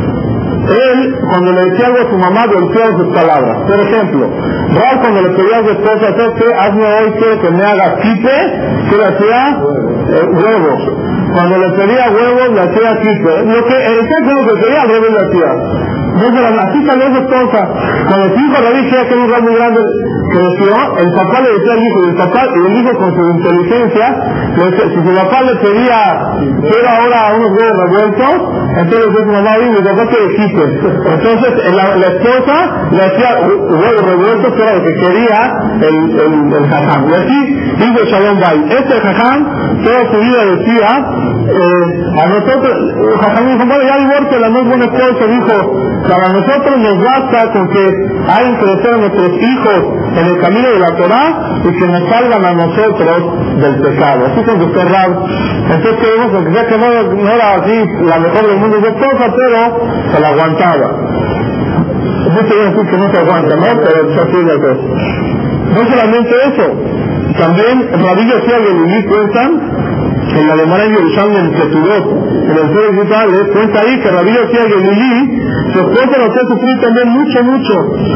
él, cuando le decía algo a su mamá, golpeaba sus palabras. Por ejemplo, Rab, cuando le pedía a su esposa, ¿sabes qué? Hazme hoy, quiero que me haga quipe, ¿qué le hacía? Eh, huevos. Cuando le pedía huevos, le hacía quipe. Lo que, el caso lo que quería, huevos le hacía. No, así salió su esposa. Cuando su hijo Rabbi Shia, que era un rab muy grande, creció, el papá le decía al hijo, y el papá, y el hijo con su inteligencia, le decía, si su papá le pedía, quiero ahora unos huevos revueltos, entonces le su mamá, oye, mi papá quiere quipe. Entonces la, la esposa le hacía huevos revueltos, que era lo que quería el, el, el jajam. Y así dijo Shalom Bay. Este jajam, toda su vida decía, eh, a nosotros, el jajam dijo, bueno, ya divórciala, no es buena esposa, dijo, para nosotros nos basta con que hagan crecer a nuestros hijos en el camino de la Torah y que nos salgan a nosotros del pecado. Así contestó Rab. Entonces creemos que ya que no, no era así la mejor del mundo de esposa, pero se la aguantaba. Muchos dicen que no se aguanta, ¿no? Pero es así la cosa. No solamente eso, también Rabbi Yoshua Gelili cuentan en la Gemara en Yerushalmi en Ketubot, en el Zohar Yudale, cuenta ahí que Rabbi Yoshua Gelili, su esposa lo hacía sufrir también mucho, mucho,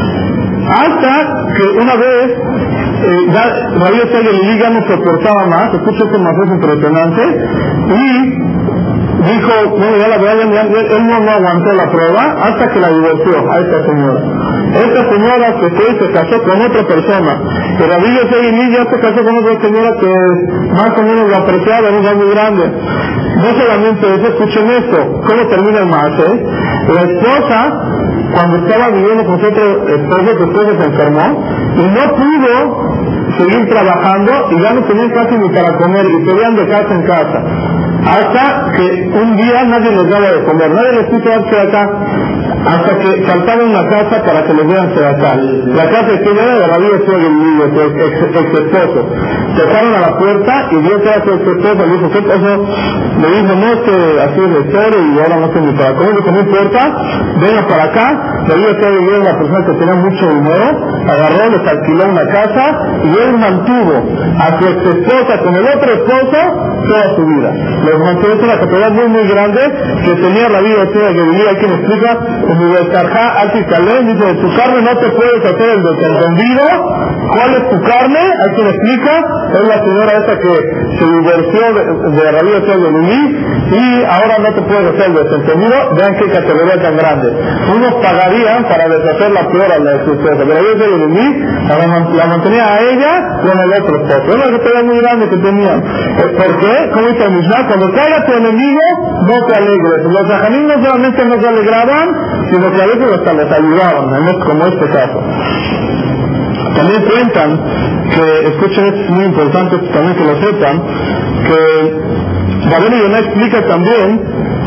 hasta que una vez eh, ya Rabbi Yoshua Gelili ya no soportaba más. Escucha esto más, es impresionante, y dijo, bueno, ya la verdad, ya, ya, él no, no aguantó la prueba hasta que la divorció a esta señora. Esta señora se fue y se casó con otra persona. Y Rabbi Yoshua Gelili ya se casó con otra señora que más o menos la apreciaba, era una muy grande. No solamente eso, escuchen esto, ¿cómo termina el más, eh? La esposa, cuando estaba viviendo con su otro esposo, su esposo se enfermó y no pudo seguir trabajando y ya no tenían casi ni para comer y pedían de casa en casa. Hasta que un día nadie les daba de comer, nadie les quiso darse de acá, hasta que saltaron una casa para que les dieran de acá. La casa de quién era, de Rabbi Yoshua Gelili, su ex, ex esposo. Tocaron a la puerta y vio que era su ex esposo, le dijo, ¿qué pasó? Le dijo, no, es que así es de historia y ahora no sé ni para comer. Le dijo, no importa, venga para acá. Rabbi Yoshua Gelili era una persona que tenía mucho dinero, agarró, les alquiló una casa y él mantuvo a su ex esposa con el otro esposo toda su vida. Les mantuvo una capacidad muy muy grande que tenía Rabbi Yoshua Gelili. Hay quien explica, en Ubetarjá, Alti Kalem, dice, de tu carne no te puedes hacer el desentendido. ¿Cuál es tu carne? Hay quien explica, es la señora esa que se divorció de, de Rabbi Yoshua Gelili y ahora no te puedes hacer el desentendido. Vean qué categoría tan grande. Unos pagarían para deshacer la peor a la de su esposa, pero Rabbi Yoshua Gelili la, la mantenía a ella con el otro esposo. Es una categoría muy grande que tenían. ¿Por qué? Como dice el Mishnah, cuando caiga tu enemigo, no te alegres. Los jajamim no solamente no se alegraban, sino que a veces hasta les ayudaban, como este caso. También cuentan que, escuchen, esto es muy importante también que lo sepan, que Rabbi Yonah explica también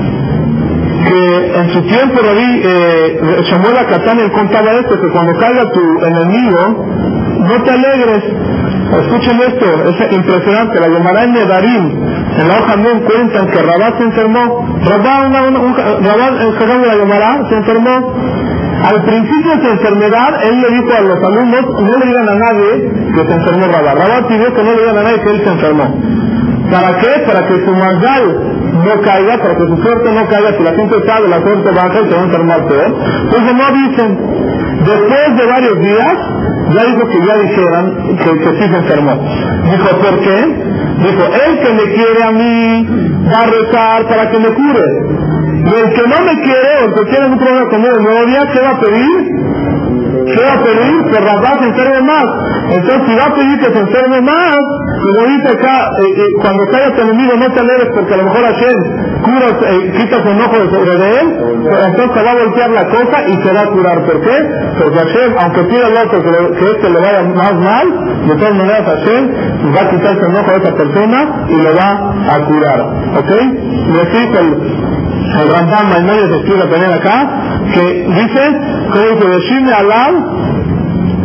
que en su tiempo Rabbi eh, Shamuel Akatán él contaba esto, que cuando caiga tu enemigo, no te alegres. Escuchen esto, es impresionante. La Gemara en Nedarim, en la hoja no cuentan que Rabá se enfermó. Rabá, una, una, un, Rabá el jajam de la Gemara, se enfermó. Al principio de su enfermedad, él le dijo a los alumnos, no le digan a nadie que se enfermó Rabá. Rabá pidió que no le digan a nadie que él se enfermó. ¿Para qué? Para que su mazal no caiga, para que su suerte no caiga. Si la gente sabe, la suerte baja y se va a enfermar peor. Entonces no dicen. Después de varios días, ya dijo que ya dijeran que, que sí se enfermó. Dijo, ¿por qué? Dijo, el que me quiere a mí va a rezar para que me cure. Y el que no me quiere, o el que quiere un problema conmigo, me odia, ¿qué va a pedir? ¿Qué va a pedir? Que Rabá se enferme más. Entonces, si va a pedir que se enferme más, como dice acá, eh, eh, cuando caiga tu enemigo no te alegres porque a lo mejor Hashem cura, eh, quita su enojo de sobre de él, pero entonces va a voltear la cosa y se va a curar. ¿Por qué? Porque Hashem, aunque pida al otro que, que este le vaya más mal, de todas maneras Hashem va a quitar su enojo a esa persona y le va a curar. ¿Ok? Y así el el Rambam Maimonides explica también acá que dice, como dice, Deshime Alal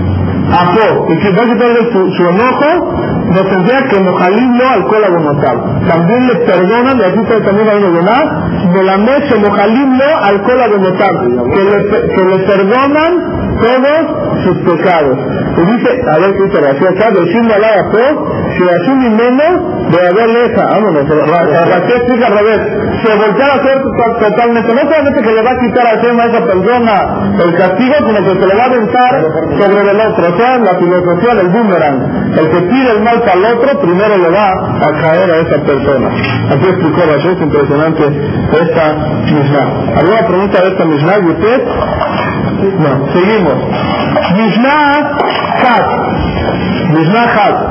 Afo, y que va a quitarle su, su enojo, nos tendría que mojalimlo al cola gonotal. También le perdonan, y aquí está también hay una más, de la mecha mojalimlo al cola gonotal, que le, que le perdonan todos sus pecados. Y dice, a ver qué dice la ciudad acá, decirle a la Afo, si así ni menos, de haberle esa, vámonos, la ciudad explica al revés, se voltea a hacer totalmente, no solamente que le va a quitar a hacer a esa persona el castigo, sino que se le va a aventar sobre el otro. O sea, la filosofía del boomerang, el que tira el mal para el otro, primero le va a caer a esa persona. Así explicó la es impresionante esta Mishnah. ¿Alguna pregunta de esta Mishnah de usted? No, seguimos. Mishnah Hat. Mishnah Hat.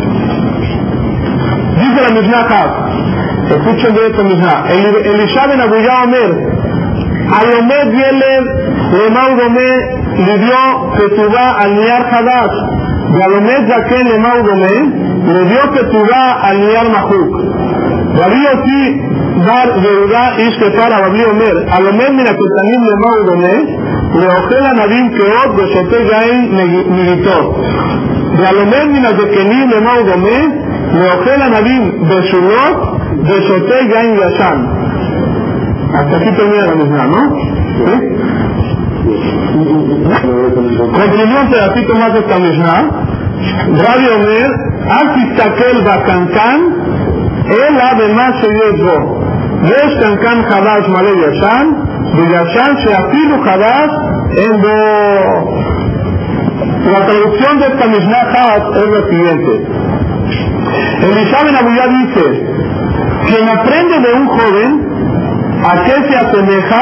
Dice la Mishnah Hat. Escuchen de esta Mishnah. Elisha ben Abuya Omer, Alomed Yeled Lemau Dome le dio Ketubá al Niar Hadash, y Alomed Zaken Lemau Dome le dio Ketubá al Niar Mahuk. Rabbi Yossi Bar Yehuda Ish Kefar Rabbi Omer, Alomed Min HaKetanim Lemau Dome לאוכל ענבים קרות ושותה יין מליטות. והלומד מן הזקנים למה הוא דומה? לאוכל ענבים בשולות ושותה יין ישן. hasta aquí termina la misma, ¿no? ¿Sí? Continúa un pedacito más de esta misma. Rabbi Omer, אל תסתכל בקנקן אלא במה שיש בו. יש קנקן חדש מלא ישן, וישן שאפילו חדש אין בו. La traducción de esta Mishnah es la siguiente. Elisha ben Abuya dice: quien aprende de un joven, ¿a qué se asemeja?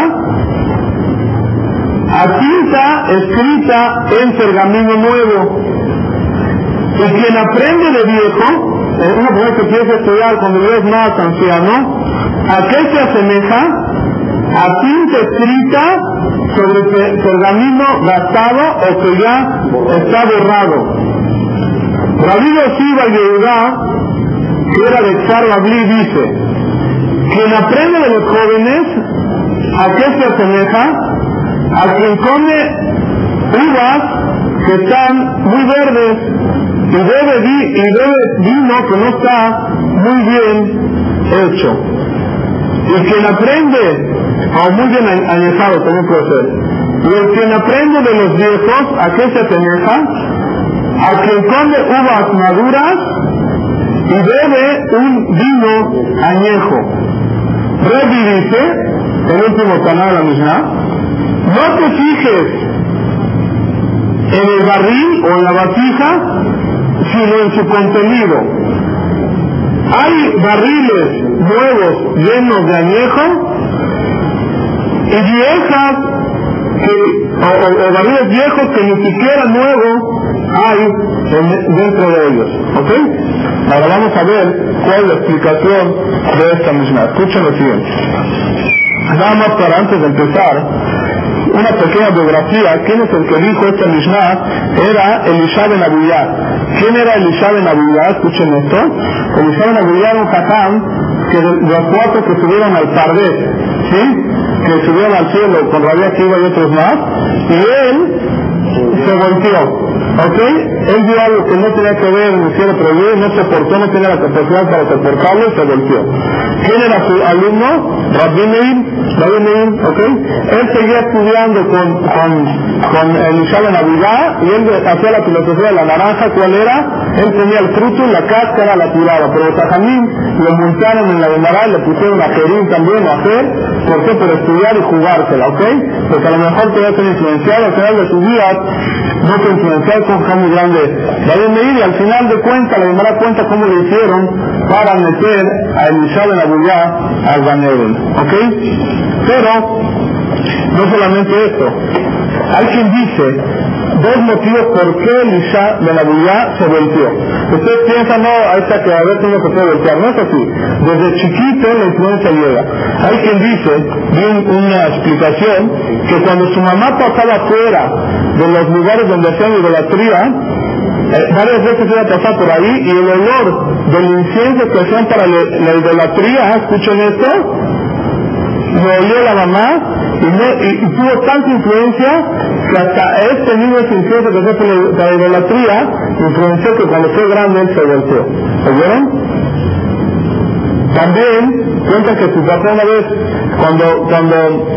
A tinta escrita en pergamino nuevo. Y quien aprende de viejo, es una persona que empieza a estudiar cuando ya es más anciano, ¿a qué se asemeja? A tinta escrita sobre pergamino gastado o que ya está borrado. Rabbi Yossi Bar Yehuda, que era de Tzar Babli, dice: quien aprende de los jóvenes, ¿a qué se asemeja? A quien come uvas que están muy verdes y bebe, vi, y bebe vino que no está muy bien hecho. Y quien aprende, o muy bien añejado también puede ser, y el quien aprende de los viejos, ¿a qué se asemeja? A quien come uvas maduras y bebe un vino añejo. Rabbi dice, el último canal de la Mishnah, no te fijes en el barril o en la vasija, sino en su contenido. Hay barriles nuevos llenos de añejo y viejas que, o, o, o barriles viejos que ni siquiera nuevos hay en, dentro de ellos. ¿Ok? Ahora vamos a ver cuál es la explicación de esta Mishnah. Escuchen lo siguiente. Nada más para antes de empezar, una pequeña biografía. ¿Quién es el que dijo esta Mishnah? Era Elisha ben Abuya. ¿Quién era Elisha ben Abuya? Escuchen esto. Elisha ben Abuya era un jajam que de, de los cuatro que subieron al Pardes, ¿sí? Que subieron al cielo con Rabbi Akiva y otros más, y él se volteó, ¿ok? Él vio algo que no tenía que ver en el cielo prohibido, no soportó, no tenía la capacidad para soportarlo y se volteó. ¿Quién era su alumno? Rabbi Meir, Rabbi Meir, ¿ok? Él seguía estudiando con, con, con Elisha ben Abuya y él hacía la filosofía de la naranja. ¿Cuál era? Él tenía el fruto y la cáscara la tiraba, pero los tajamín lo multaron en la Gemara y le pusieron a Jerín también a hacer, ¿por qué? Por estudiar y jugársela, ¿ok? Porque a lo mejor te va a ser influenciado, al final de sus días no te influenciar con un muy grande Rabbi Meir, y al final de cuentas la Gemara cuenta cómo lo hicieron para meter a Elisha ben Abuya al Gan Eden, ¿ok? Pero no solamente esto, hay quien dice dos motivos por qué Elisha ben Abuya se volteó. Ustedes piensan, no, ahí está que a ver cómo se puede voltear. No es así. Desde chiquito la influencia llega. Hay quien dice, vi una explicación, que cuando su mamá pasaba fuera de los lugares donde hacían idolatría, eh, varias veces iba a pasar por ahí, y el olor del incienso que hacían para la, la idolatría, escuchen esto, lo olió la mamá, y, no, y, y tuvo tanta influencia que hasta este niño sincero que fue para la idolatría influenció que cuando fue grande él se volteó. ¿Oyeron? También cuenta que su papá una vez cuando cuando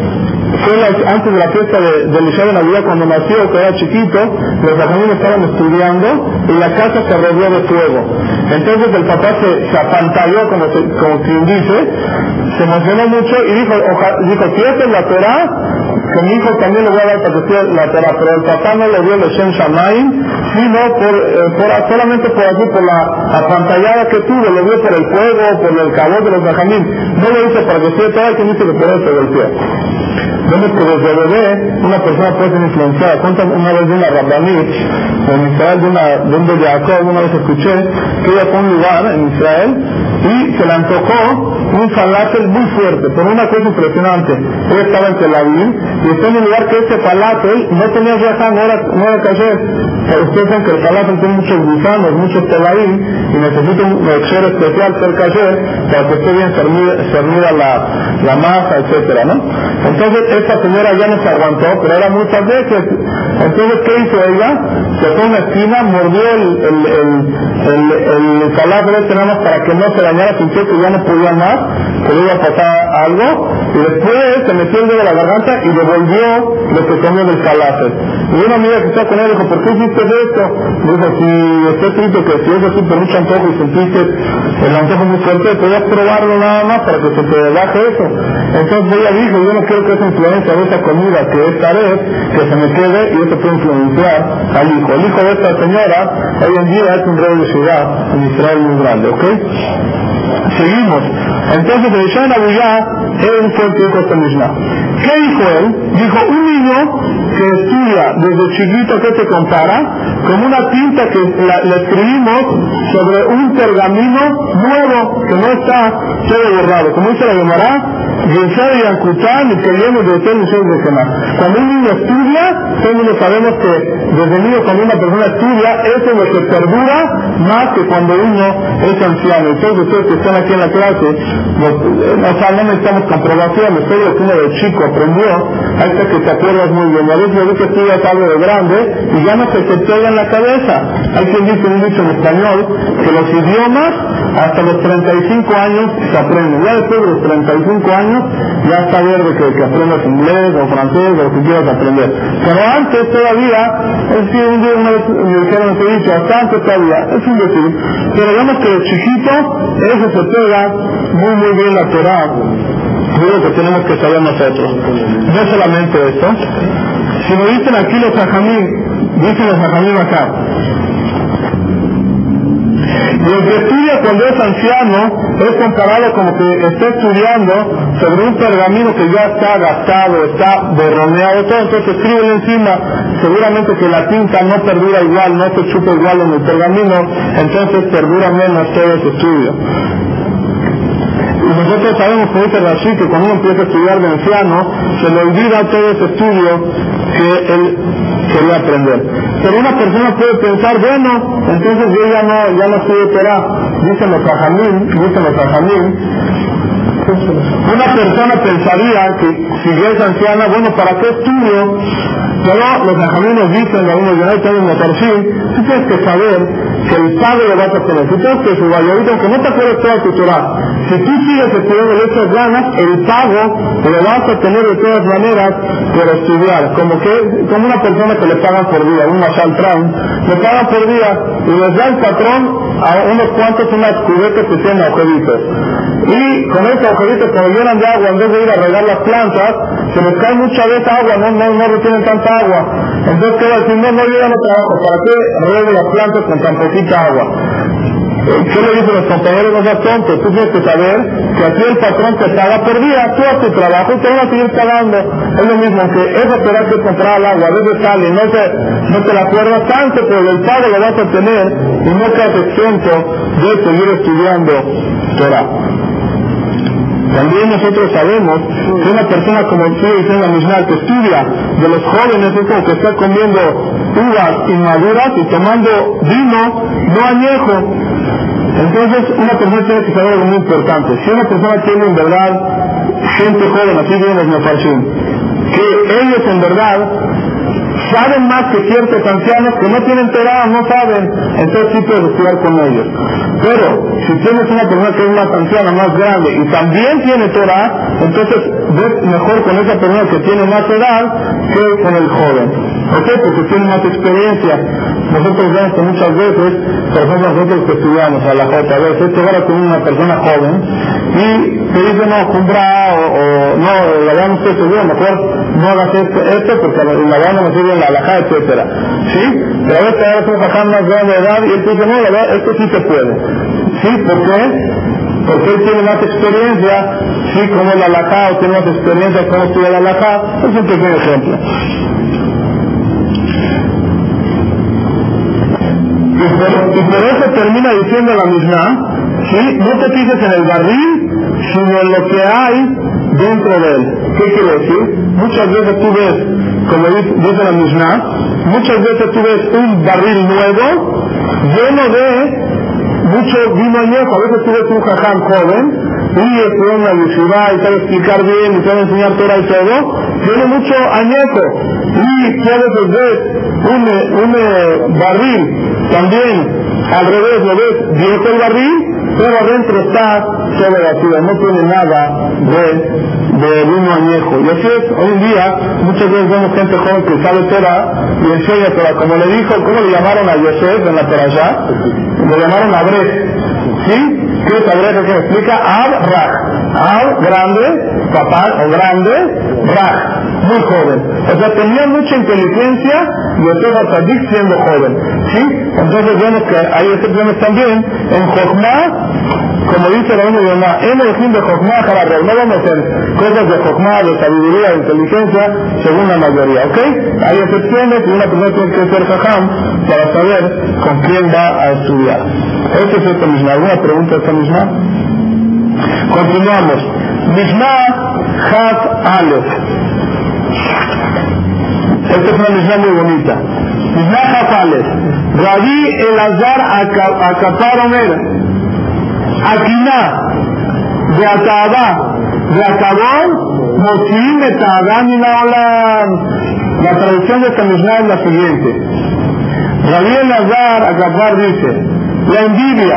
fue la, antes de la fiesta de, de Elisha de Navidad, cuando nació, que era chiquito, los jajamim estaban estudiando y la casa se rodeó de fuego. Entonces el papá se, se apantalló, como, se, como quien dice, se emocionó mucho y dijo, oja, dijo, si esta es la Torah, que mi hijo también le voy a dar para que sea la Torah, pero el papá no le dio el Shem Shamayim, sino por, eh, por, solamente por aquí, por la apantallada que tuvo, le dio por el fuego, por el calor de los jajamim, no lo hizo para que sea Torah, que dice que por eso se golpeó. Vemos que desde bebé una persona puede ser influenciada. Cuentan una vez de una Rabbanit en Israel, de, una, de un de Jacob, una vez escuché que ella fue a un lugar en Israel y se le antojó un falafel muy fuerte, por una cosa impresionante. Ella estaba en Tel Aviv y está en un lugar que ese falafel no tenía riaja, no era, no era kasher. Ustedes saben que el falafel tiene muchos gusanos, muchos Tel Aviv y necesita un kasher especial, ser kasher, para que esté bien cernida, cernida la, la masa, etcétera, ¿no? Entonces esta señora ya no se aguantó, pero era muchas veces. Entonces, ¿qué hizo ella? Se fue a una esquina, mordió el, el, el, el, el falafel este nada más para que no se dañara, sintió que ya no podía más, que le iba a pasar algo, y después se metió el dedo a la garganta y devolvió lo que comió del falafel. Y una amiga que está con él dijo, ¿por qué hiciste esto? Dijo, si está escrito que si es así por mucho antojo y sentiste el antojo muy fuerte, podías probarlo nada más para que se te baje eso. Entonces ella dijo, yo no quiero que esa influencia de esa comida que es taref, que se me quede y eso puede influenciar al hijo. El hijo de esta señora hoy en día es un rey de ciudad en Israel muy grande, ¿ok? Seguimos. Entonces el Elisha ben Abuyá, él fue el que dijo esta Mishnah. ¿Qué dijo él? Dijo, un niño que estudia desde chiquito, que te compara, como una tinta que la, la escribimos sobre un pergamino nuevo, que no está todo borrado. Como dice la Gemara, y Ancután y que viene de hotel y de Gemara. Cuando un niño estudia, todo el mundo sabemos que desde niño cuando una persona estudia, eso es lo que perdura más que cuando uno es anciano. Entonces ustedes que están aquí en la clase, los, o sea, no necesitamos comprobaciones, todo lo que uno de chico aprendió, hay que que te acuerdas muy bien. A veces ahorita estudias algo de grande y ya no se te pega en la cabeza. Hay quien dice un dicho en español que los idiomas hasta los treinta y cinco años se aprenden. Ya después de los treinta y cinco años ya está verde que, que aprendas inglés o francés o lo que quieras aprender. Pero antes todavía, es que un día una vez me dijeron este dicho, hasta antes todavía, es un decir, pero digamos que de chiquito eso se pega muy muy bien la Torah. Es lo que tenemos que saber nosotros. No solamente esto, sino dicen aquí los jajamim, dicen los jajamim acá. Y el que estudia cuando es anciano es comparado como que está estudiando sobre un pergamino que ya está gastado, está borroneado, todo, entonces escribe encima, seguramente que la tinta no perdura igual, no se chupa igual en el pergamino, entonces perdura menos todo ese estudio. Y nosotros sabemos, como dice Rashi, que cuando uno empieza a estudiar de anciano, se le olvida todo ese estudio que él quería aprender. Pero una persona puede pensar, bueno, entonces yo ya no, ya no estudio Torah. Dicen los jajamim, dicen los jajamim, una persona pensaría que si ya es anciana, bueno, ¿para qué estudio? Pero los jajamim nos dicen, la uno de también me perfil, tú tienes que saber que el pago lo vas a tener. Si tienes que su ahorita, aunque no te acuerdes toda tu Torah, si tú sigues estudiando de estas ganas, el pago lo vas a tener de todas maneras por estudiar. Como que, como una persona que le pagan por día, un mashal train, le pagan por día y les da el patrón a unos cuantos unas cubetas que tienen agujeritos. Y con esos agujeritos, cuando llenan de agua, en vez de ir a regar las plantas, se les cae mucha de esa agua, no, no, no retienen tanta agua. Entonces, ¿qué va a decir? No, no, yo ya no trabajo. ¿Para qué riego las plantas con tan poquita agua? ¿Qué le dicen los compañeros? No seas tonto, tú tienes que saber que aquí el patrón te paga por día, tú haces tu trabajo y te van a seguir pagando. Es lo mismo que esa Torah que comprar al agua, a veces sale, no te, no te la acuerdas tanto, pero el pago lo vas a tener y no quedas exento de seguir estudiando Torah. También nosotros sabemos que una persona, como sigue diciendo la Mishnah, que estudia de los jóvenes, es como que está comiendo uvas inmaduras y tomando vino no añejo. Entonces una persona tiene que saber algo muy importante. Si una persona tiene en verdad gente joven, así vienen los mefarshim, ellos en verdad saben más que ciertos ancianos que no tienen Torah, no saben, entonces sí puedes estudiar con ellos. Pero si tienes una persona que es más anciana, más grande y también tiene Torah, entonces ves mejor con esa persona que tiene más edad que con el joven, ¿ok? Porque tiene más experiencia. Nosotros vemos que muchas veces, por ejemplo, nosotros que estudiamos a la J, a veces te vas a tener una persona joven y te dice no, cumbra o, o no, la verdad no estoy seguro, mejor no hagas esto, esto porque la verdad no me sirve en la alajá, etcétera. ¿Sí? Pero a veces te das un jajam más grande de edad y él te dice no, la verdad, esto sí se puede. ¿Sí? ¿Por qué? Porque él tiene más experiencia, sí, como el alajá, o tiene más experiencia como estudia el alajá. Es un pequeño ejemplo. Y por, y por eso termina diciendo la Mishnah, ¿sí? No te fijes en el barril, sino en lo que hay dentro de él. ¿Qué quiere decir? Muchas veces tú ves, como dice la Mishnah, muchas veces tú ves un barril nuevo, lleno de mucho vino añejo. A veces tú ves un jajam joven, y estudia en la yeshiva y sabe explicar bien y sabe enseñar Torah y todo, tiene mucho añejo. Y tú a veces ves un, un barril también al revés, lo ves viejo el barril, pero adentro está todo vacío, no tiene nada de, de vino añejo. Y así es, hoy en día muchas veces vemos gente joven que sabe Torah y enseña Torah, como le dijo, ¿cómo le llamaron a Yosef en la Torah? Le llamaron Abrej, ¿sí? ¿Qué es Abrej? ¿Qué explica? Ab, Raj. Ab, grande, papá, o grande, Raj, muy joven. O sea, tenía mucha inteligencia Yosef Atzadik siendo joven, ¿sí? Entonces vemos que hay excepciones también en Jochma, como dice la Mishnah, en el fin de Jochma, Jarabel, no vamos a hacer cosas de Jochma, de sabiduría, de inteligencia, según la mayoría, ¿ok? Hay excepciones y una persona tiene que ser jajam para saber con quién va a estudiar. Esto es esta Mishnah. ¿Alguna pregunta de esta Mishnah? Continuamos. Mishnah Chaf Aleph. Esta es una Mishnah muy bonita. Mishnah Chaf Aleph. Rabbi Elazar Akapar Omer, Akina, de Ataba, de Akabón, Mosim et Adam y Naolam. La traducción de esta Mishnah es la siguiente. Rabbi Elazar Akapar dice, la envidia,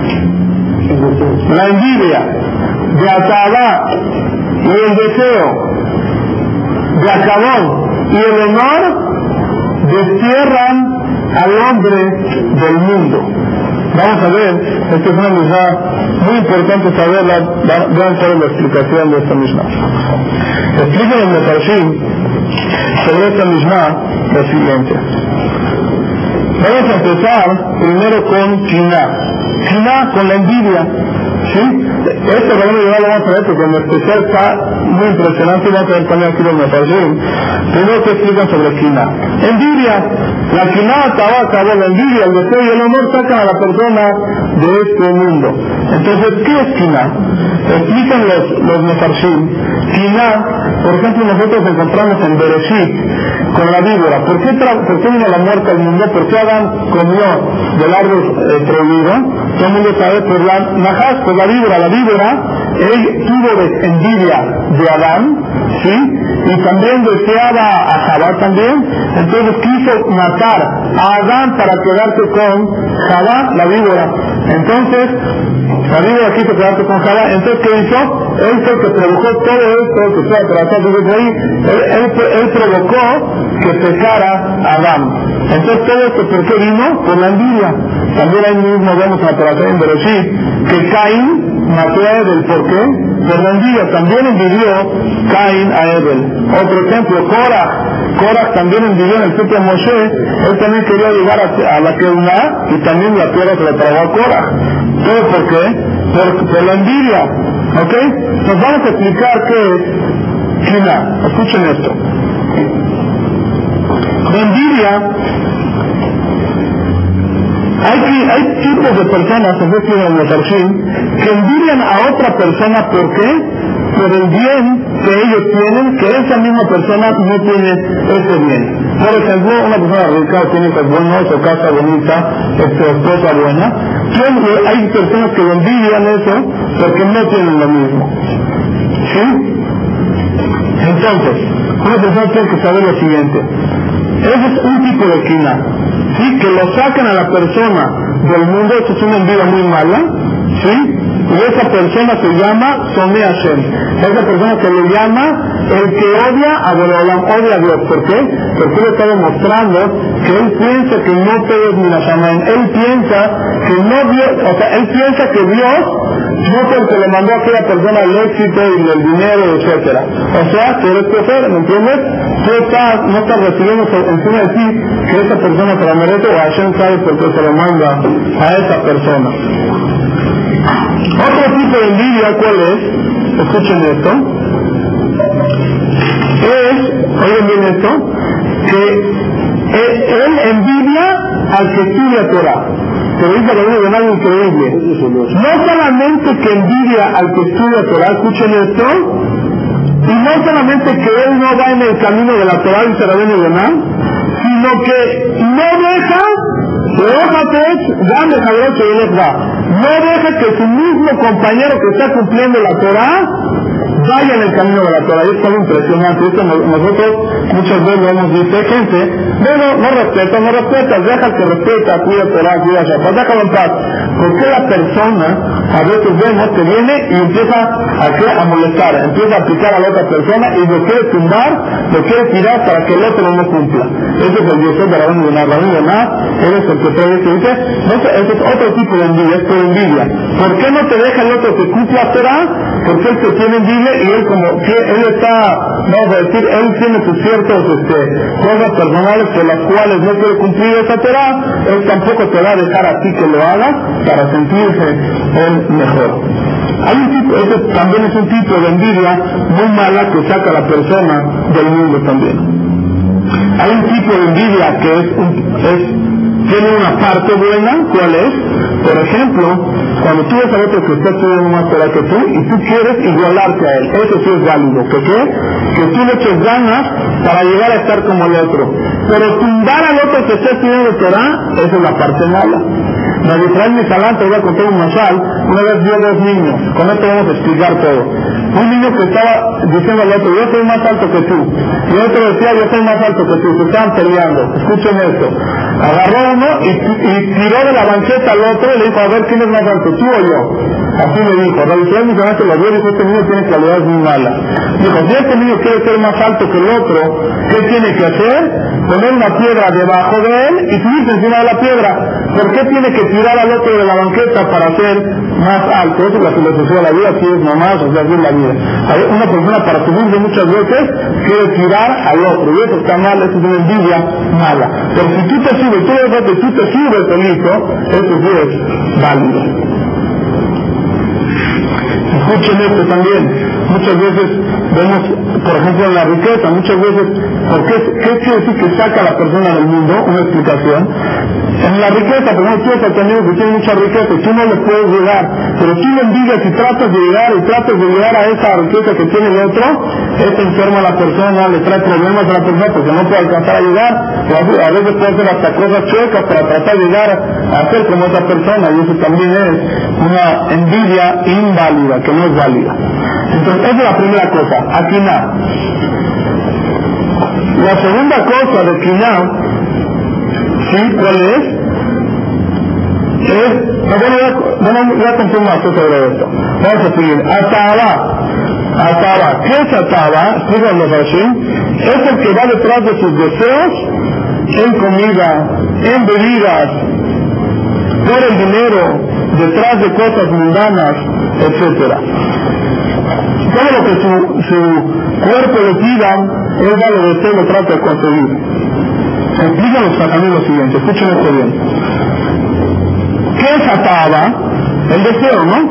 la envidia de Ataba y el deseo de Akabón y el honor destierran al hombre del mundo. Vamos a ver, esta es una Mishnah muy importante saberla. Vean cuál es la explicación de esta Mishnah. Explica el Mefarshim sobre esta Mishnah lo siguiente. Vamos a empezar primero con Kiná. Kiná con la envidia, ¿sí? Esto realmente ya lo vamos a ver porque en especial está muy impresionante y vamos a ver también aquí los Mefarshim. Primero que explican sobre Kiná. Envidia. La Kiná, tabaca, la envidia, el deseo y el amor sacan a la persona de este mundo. Entonces, ¿qué es Kiná? Explican los, los Mefarshim. Kiná, por ejemplo, nosotros encontramos en Bereshit con la víbora. ¿Por qué, tra- ¿Por qué vino la muerte al mundo? ¿Por qué Adán comió del árbol eh, prohibido? Todo el mundo sabe por la Najas, por la víbora. La víbora, él tuvo de envidia de Adán, ¿sí? Y también deseaba a Jabá también. Entonces quiso matar a Adán para quedarse con Jabá, la víbora. Entonces, la víbora quiso quedarse con Jabá. Entonces, ¿qué hizo? Él fue el que provocó todo esto que está tratando desde ahí. Él, él, él provocó que pecara a Adán. Entonces, todo esto, ¿por qué vino? Por la envidia. También ahí mismo vemos en la Torah en Bereshit que Caín mató a Abel. ¿Por qué? Por la envidia. También envidió Caín a Abel. Otro ejemplo, Korah. Korah también envidió en el tiempo de Moshe. Él también quería llegar a, a la Keuná y también la tierra se la tragó a Korah. ¿Todo por qué? Por, por la envidia. ¿Ok? Nos vamos a explicar qué es Kiná. Escuchen esto. La envidia, hay, hay tipos de personas, en este en el Tarshim, que envidian a otra persona. ¿Por qué? Por el bien que ellos tienen, que esa misma persona no tiene ese bien. Por ejemplo, una persona rica tiene hijos buenos, o casa bonita, este, esposa buena. Hay personas que envidian eso porque no tienen lo mismo. ¿Sí? Entonces, una persona tiene que saber lo siguiente. Ese es un tipo de quina, ¿sí? Que lo sacan a la persona del mundo. Esto es una envidia muy mala, ¿sí? Y esa persona se llama Somé Hashem. Esa persona se le llama el que odia a Boreolam, odia a Dios. ¿Por qué? Porque él está demostrando que él piensa que no todo es Minashamayim. Él piensa que no Dios, o sea, él piensa que Dios no fue el que le mandó a aquella persona el éxito y el dinero, etcétera. O sea, que eres poseer, ¿me entiendes? Tú estás, no estás recibiendo encima de ti que esa persona se la merece, o Hashem sabe por qué se lo manda a esa persona. Otro tipo de envidia, ¿cuál es? Escuchen esto. Es, oigan bien esto, que él envidia al que estudia Torah. Pero dice algo algo increíble. No solamente que envidia al que estudia Torah, escuchen esto, y no solamente que él no va en el camino de la Torah y se la ven y demás, sino que no deja, no deja que su mismo compañero que está cumpliendo la Torah vaya en el camino de la Torah. Y es algo impresionante. Esto nosotros muchas veces lo hemos visto. Hay gente, bueno, no respeta, no respeta, deja que respeta, cuida Torah, cuida Shabbat, déjalo en paz. Porque la persona, a veces vemos que viene y empieza a, a molestar, empieza a picar a la otra persona y lo quiere tumbar, lo quiere tirar para que el otro no cumpla. Ese es el Dios de Rabban Yonah. Rabban Yonah, él es el que trae esto. Dice, no, ese es otro tipo de envidia, es por envidia. ¿Por qué no te deja el otro que cumpla Torah? Porque él te tiene envidia y él como que él está, vamos a decir, él tiene sus ciertas este, cosas personales por las cuales no quiere cumplir esa Torah. Él tampoco te va a dejar a ti que lo hagas para sentirse él mejor. Hay un tipo, ese también es un tipo de envidia muy mala que saca a la persona del mundo también. Hay un tipo de envidia que es, un, es tiene una parte buena. ¿Cuál es? Por ejemplo, cuando tú ves a otro que está estudiando más Torah que tú y tú quieres igualarte a él, eso sí es válido. ¿Que qué? Que tú le eches ganas para llegar a estar como el otro. Pero tumbar al otro que está estudiando Torah, esa es la parte mala. Rabbi Israel Misalán, te voy a contar un mashal. Una vez vio dos niños, con esto vamos a explicar todo. Un niño que estaba diciendo al otro, yo soy más alto que tú, y otro decía, yo soy más alto que tú, se estaban peleando. Escuchen esto. Agarró uno y, y tiró de la banqueta al otro y le dijo, a ver, ¿quién es más alto, tú o yo? Así le dijo. Rabbi Israel Misalán se lo vio y dijo, este niño tiene cualidades muy malas. Dijo, si este niño quiere ser más alto que el otro, ¿qué tiene que hacer? Poner una piedra debajo de él y subirse encima de la piedra. ¿Por qué tiene que tirar al otro de la banqueta para ser más alto? Eso es la filosofía de la vida, así es nomás, o sea, así es la vida. Una persona para subirse muchas veces quiere tirar al otro, y eso está mal, eso es una envidia mala. Pero si tú te subes, tú ves que tú te subes solito, eso sí es válido. Escuchen esto también. Muchas veces vemos, por ejemplo, en la riqueza, muchas veces, ¿por qué, qué quiere decir que saca a la persona del mundo? Una explicación. En la riqueza, por ejemplo, tú eres el que tiene mucha riqueza y tú no le puedes llegar, pero tú le envidias y tratas de llegar y tratas de llegar a esa riqueza que tiene el otro, esto enferma a la persona, le trae problemas a la persona porque no puede alcanzar a llegar, o a veces puede hacer hasta cosas chuecas para tratar de llegar a ser como esa persona, y eso también es una envidia inválida, que no es válida. Entonces, esa es la primera cosa, Akiná. La segunda cosa de Akiná, ¿sí? ¿Cuál es? Es, bueno, voy a contar más sobre esto. Vamos a seguir. Ataba. Ataba. ¿Qué es Ataba? Explícanlo así. Es el que va detrás de sus deseos en comida, en bebidas, por el dinero, detrás de cosas mundanas, etcétera. Todo lo que su, su cuerpo le pida, él va a lo deseo y lo trata de conseguir. Explica los también lo siguiente, escuchen esto bien. ¿Qué es ataba? El deseo, ¿no?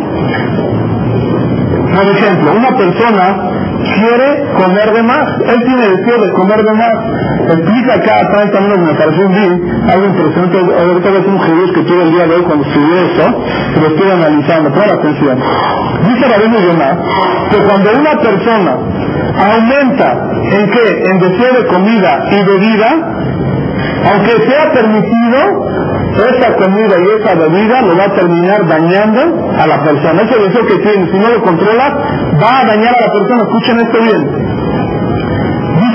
Por ejemplo, una persona quiere comer de más, él tiene deseo de comer de más. Explica acá atrás también, me pareció un bien, algo interesante. Ahorita ves un judío que tuve el día de hoy cuando estudié esto, y lo estoy analizando, pon atención. Dice Rabbi Yonah que cuando una persona aumenta en qué, en deseo de comida y bebida, aunque sea permitido, esa comida y esa bebida lo va a terminar dañando a la persona. Ese deseo que tiene, si no lo controla, va a dañar a la persona. Escuchen esto bien.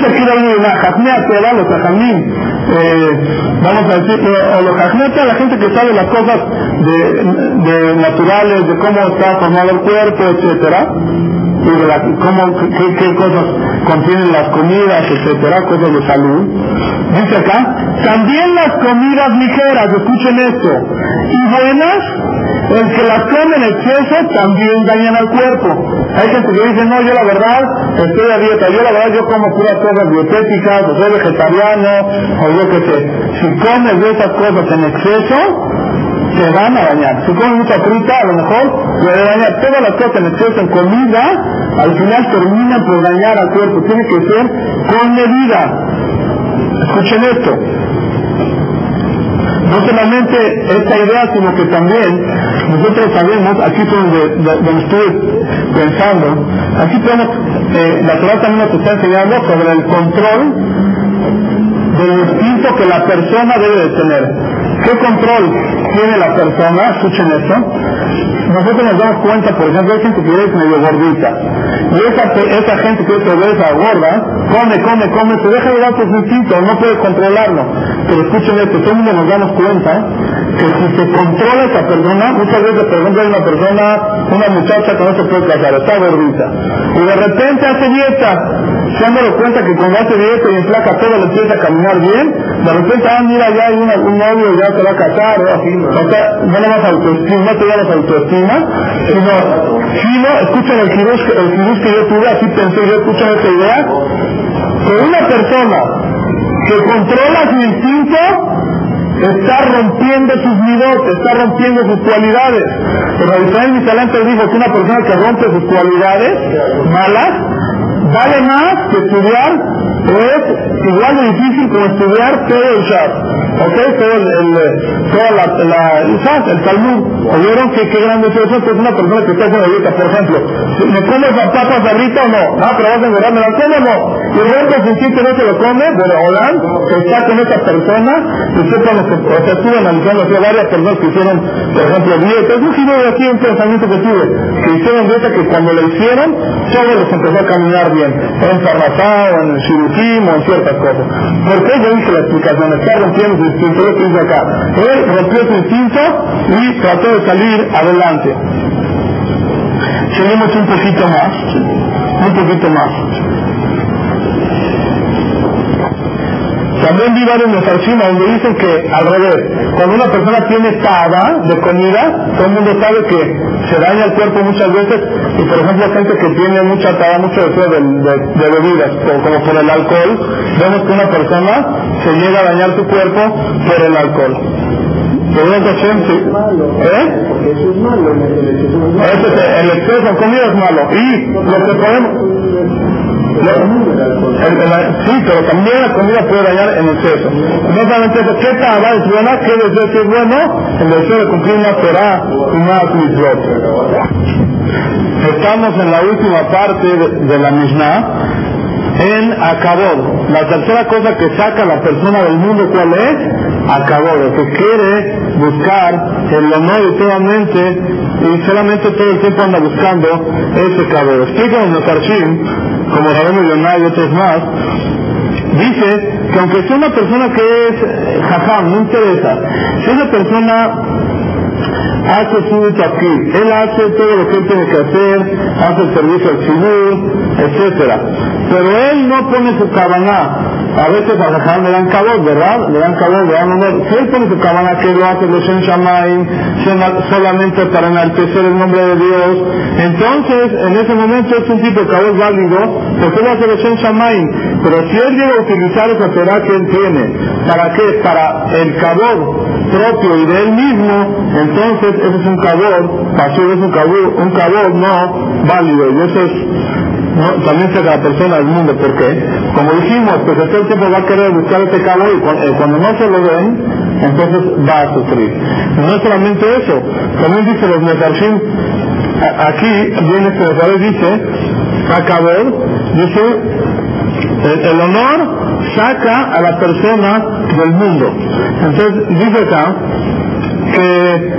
Dice aquí la Jajmea Tera, los Jajamín, eh, vamos a decir, o los Jajmea Tera, la gente que sabe las cosas de, de naturales, de cómo está formado el cuerpo, etcétera, y de la, cómo, qué, qué cosas contienen las comidas, etcétera, cosas de salud. Dice acá, también las comidas ligeras, escuchen esto, y buenas, el que las come en exceso también dañan al cuerpo. Hay gente que dice, no, yo la verdad estoy a dieta, yo la verdad yo como puras cosas dietéticas, o soy vegetariano, o yo qué sé. Si comes de esas cosas en exceso, te van a dañar. Si comes mucha fruta, a lo mejor te va a dañar. Todas las cosas en exceso en comida, al final terminan por dañar al cuerpo. Tiene que ser con medida. Escuchen esto. No solamente esta idea, sino que también nosotros sabemos, aquí es donde, donde estoy pensando, aquí tenemos, eh, la Torah también nos está enseñando sobre el control del instinto que la persona debe de tener. ¿Qué control tiene la persona? Escuchen esto. Nosotros nos damos cuenta, por ejemplo, hay gente que es medio gordita, y esa, esa gente que es obesa, gorda, come, come, come, se deja llevar por su instinto, no puede controlarlo. Pero escuchen esto, todo el mundo nos damos cuenta que si se controla esa persona, muchas veces, por ejemplo, hay una persona, una muchacha que no se puede casar, está gordita, y de repente hace dieta, se han dado cuenta que cuando hace dieta y enflaca todo, le empieza a caminar bien, de repente, ah, mira, ya hay una, un novio, ya se va a casar, o así, o sea, no le vas autoestima, no te llamas autoestima, sino, sino, escuchen el kirús, el kirús que yo tuve, así pensé, yo escuchen esta idea, que una persona que controla su instinto, está rompiendo sus midot, está rompiendo sus cualidades. Pero Israel Misalante dijo que una persona que rompe sus cualidades malas, vale más que estudiar, es igual de difícil como estudiar todo el Shas. ¿Ok? Todo el, el, toda la, la, el Shas, el Talmud. ¿Oyeron que qué grande es eso? Que es una persona que está haciendo dieta, por ejemplo. ¿Me comes las papas ahorita o no? No, pero vas a engordar, ¿me las como o no? Y el hombre sin que no se lo come, bueno, Holán, está con esa persona, y sepan lo que, o sea, estuve analizando aquí a varias personas que hicieron, por ejemplo, dieta. Yo sí veo aquí un pensamiento que tuve, que hicieron dieta que cuando la hicieron, todo les empezó a caminar bien. En Parnasá, o en el Shirukim, o en ciertas cosas. ¿Por qué? Yo dije la explicación, está rompiendo su instinto, lo que dice acá. Él rompió su instinto y trató de salir adelante. Seguimos un poquito más, un poquito más. También vi varios mefarshim donde dicen que al revés, cuando una persona tiene taba de comida, todo el mundo sabe que se daña el cuerpo muchas veces, y por ejemplo gente que tiene mucha taba, mucho deseo de, de, de bebidas, como, como por el alcohol, vemos que una persona se llega a dañar su cuerpo por el alcohol. ¿Por una ocasión? Sí. ¿Eh? Porque eso es malo, el exceso, el exceso en comida es malo, y lo que podemos... Lo, el, el, sí, pero también la comida puede dañar en exceso. No solamente eso, ¿qué taba es buena? ¿Qué deseo es bueno? El deseo de cumplir una Torah y más mitzvot. Estamos en la última parte de, de la Mishnah, en Akabod. La tercera cosa que saca a la persona del mundo, ¿cuál es? Akabod, el que quiere buscar el honor y solamente, y solamente todo el tiempo anda buscando ese Akabod. Explica en los Mefarshim, como sabemos Yonah y otros más, dice que aunque sea una persona que es jajam, no interesa, si esa persona hace su tafkid, él hace todo lo que él tiene que hacer, hace el servicio al civil, etcétera, pero él no pone su kabaná. A veces a Jajam le dan cabot, ¿verdad? Le dan cabot, le dan honor. Si él pone su kabaná que lo hace Leshem Shamayim, solamente para enaltecer el nombre de Dios, entonces en ese momento es un tipo de cabot válido, porque él hace Leshem Shamayim. Pero si él llega a utilizar esa Torah que él tiene, ¿para qué? Para el cabot propio y de él mismo, entonces ese es un cabot, pasó, es un cabot, un cabot no válido, y eso es, no, también se da la persona del mundo. ¿Por qué? Como dijimos, pues todo el tiempo va a querer buscar este cabot, y cuando, eh, cuando no se lo den, entonces va a sufrir. Y no solamente eso, también dice los Mefarshim, aquí viene este Mefarshim, dice, a cabot, dice, el, el honor saca a la persona del mundo. Entonces dice acá que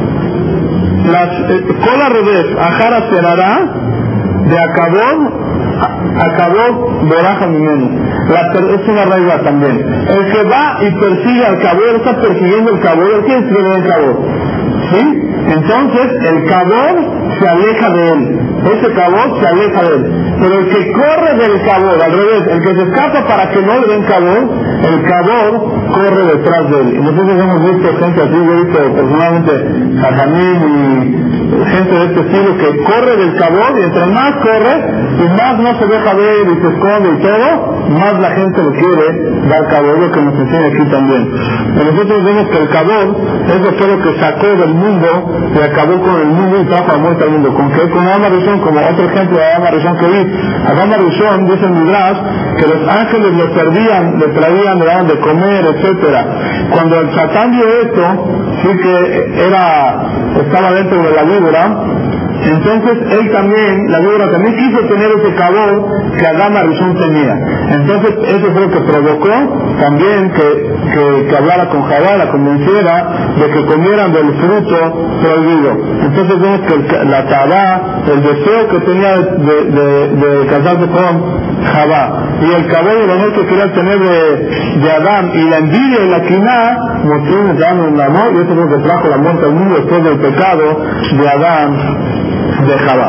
las eh, cola revés ajara cerrará de Akabod acabó Boraja Mimenu. Es una regla también. El que va y persigue al cabor, está persiguiendo el cabor, ¿quién es el cabor? ¿Sí? Entonces el cabor se aleja de él. Ese cabor se aleja de él. Pero el que corre del cabor, al revés, el que se escapa para que no le den cabor, el cabor corre detrás de él. Y nosotros hemos visto gente así, yo he visto personalmente Jajamín y gente de este estilo que corre del cabor, y entre más corre y más no se deja ver y se esconde y todo, más la gente le quiere dar cabor, lo que nos enseña aquí también. Y nosotros vemos que el cabor, eso fue lo que sacó del mundo y acabó con el mundo y trajo a muerte al mundo. ¿Con qué? Con Adán Rishon, como otro ejemplo de Adán Rishon que vi. Adán Rishon, dice en Midrash, que los ángeles le servían, le traían, le daban de comer, etcétera. Cuando el Satán vio esto, sí que era, estaba dentro de la víbora, entonces él también, la víbora también quiso tener ese cabor que Adán Rishon tenía. Entonces eso fue lo que provocó también que, que, que hablara con Javá, la convenciera de que comieran del fruto prohibido. Entonces vemos que el, la Tabá, el deseo que tenía de, de, de, de casarse con Javá, y el cabor y el honor que quería tener de, de Adán, y la envidia y la quina, mostraron en la amor, y eso es lo que trajo la muerte al mundo después del pecado de Adán de Javá.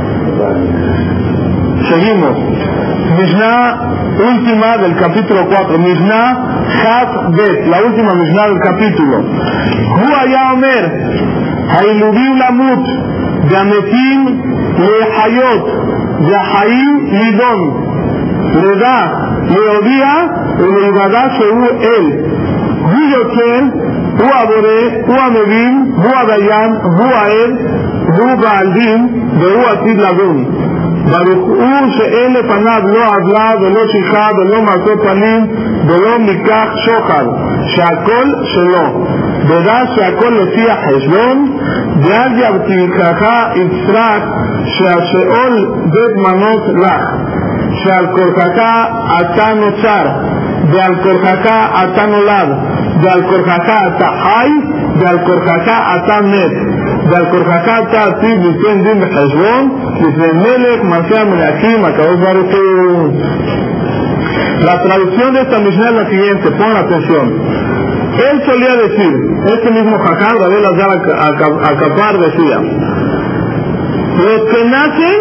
Seguimos. Mishnah última del capítulo cuatro. Mishnah Chaf Bet, la última Mishnah del capítulo. Hu haya omer, hailubiu lamut, gametim lehayot, yahaim lidon, leda, leodia, leivada shehu el. Hu yotzen, hu abore, hu amevim, hu adayan, hu aed, הוא בעלים והוא עתיד לדון. ברוך הוא שאין לפניו לא עוולה ולא שכחה ולא מעשו פנים ולא מקח שוחד, שהכל שלו, ודע שהכל לפי החשבון, ואל יבטיחך יצחק שהשאול בית מנות לך, שעל כורחך אתה נוצר, ועל כורחך אתה נולד, ועל כורחך אתה חי, ועל כורחך אתה מת, ועל כורחך אתה עתיד ליתן דין בחשבון לפני מלך מלכי המלכים הקדוש ברוך הוא. La traducción de esta Mishnah es la siguiente, pongan atención. Él solía decir, este mismo Jajam, Rabbi Lazar Akapar decía, los que nacen,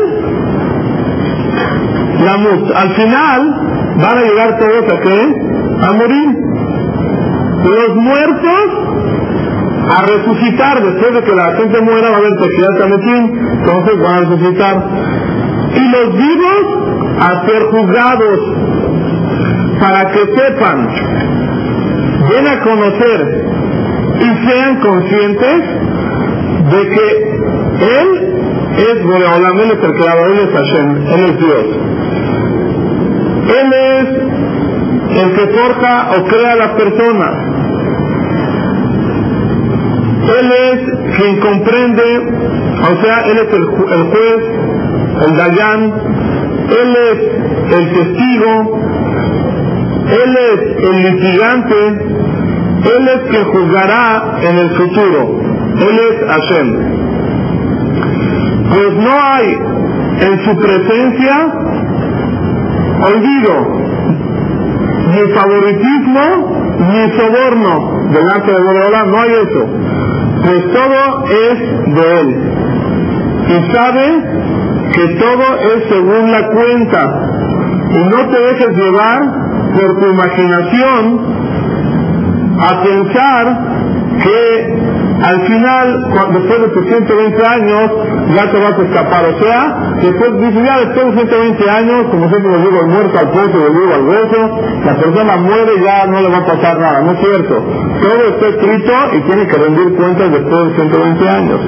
la mus, al final van a llegar todos a qué? A morir. Los muertos a resucitar, después de que la gente muera va a haber tequila tametín, entonces van a resucitar. Y los vivos a ser juzgados, para que sepan, den a conocer y sean conscientes de que Él es Boreolam, Él es el creador, Él es Hashem, Él es Dios. Él es el que forja o crea a las personas. Él es quien comprende, o sea, Él es el, ju el juez, el Dayan, Él es el testigo, Él es el litigante, Él es quien juzgará en el futuro, Él es Hashem. Pues no hay en su presencia olvido, ni favoritismo, ni soborno delante de Boreolam, no hay eso. Pues todo es de Él y sabe que todo es según la cuenta, y no te dejes llevar por tu imaginación a pensar que al final, después de tus ciento veinte años, ya te vas a escapar. O sea, después dice, ya después de ciento veinte años, como siempre les digo, el muerto al pozo, el vivo al gozo, la persona muere y ya no le va a pasar nada. No es cierto. Todo está escrito y tiene que rendir cuentas después de ciento veinte años.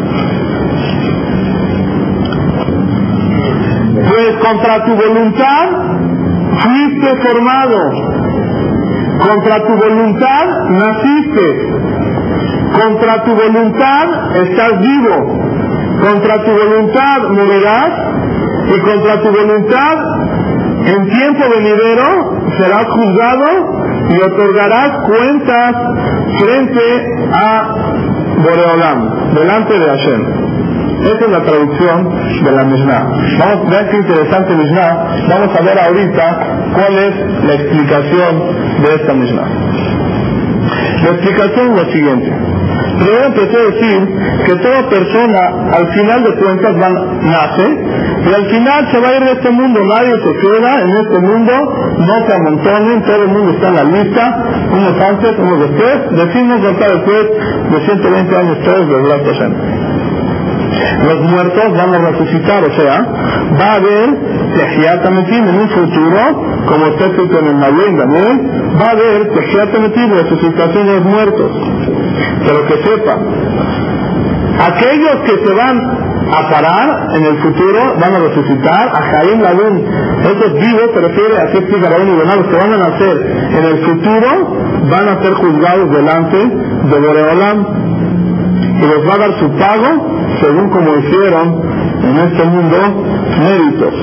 Pues contra tu voluntad fuiste formado, contra tu voluntad naciste, contra tu voluntad estás vivo, contra tu voluntad morirás, y contra tu voluntad en tiempo venidero serás juzgado y otorgarás cuentas frente a Boreolam, delante de Hashem. Esa es la traducción de la Mishnah. Vamos, vean qué interesante Mishnah. Vamos a ver ahorita cuál es la explicación de esta Mishnah. La explicación es la siguiente. Primero empecé a decir que toda persona al final de cuentas va, nace y al final se va a ir de este mundo. Nadie se queda en este mundo, no se amontonen, todo el mundo está en la lista, unos antes, unos después. Decimos acá después de ciento veinte años todos de Blas Hashem. Los muertos van a resucitar, o sea, va a haber Tejiat Ametim en un futuro, como está escrito en el Naví, en Daniel, va a haber Tejiat Ametim, resucitación de los muertos. Pero que sepan, aquellos que se van a parar en el futuro van a resucitar a Jaim Ladun. Esos vivos se refiere a qué explica Rabbi Yehuda, los que van a nacer en el futuro van a ser juzgados delante de Boreolam y les va a dar su pago según como hicieron en este mundo méritos.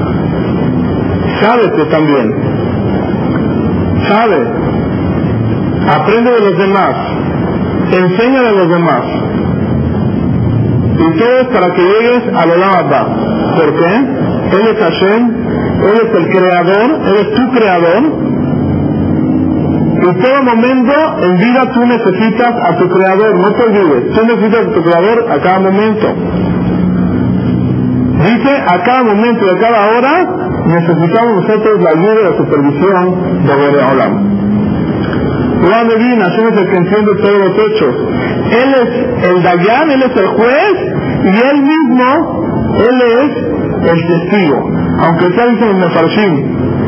Sábete también, sabe, aprende de los demás, enseña de los demás, y todo es para que llegues al Olam Abba. ¿Por qué? Él es Hashem, Él es el creador, Él es tu creador. En todo momento en vida tú necesitas a tu creador, no te olvides, tú necesitas a tu creador a cada momento. Dice, a cada momento y a cada hora necesitamos nosotros la ayuda y la supervisión de Boreolam. Juan Medina, Hashem es el que entiende todos los hechos. Él es el Dayan, Él es el juez, y Él mismo, Él es el testigo. Aunque está dice en Mefarshim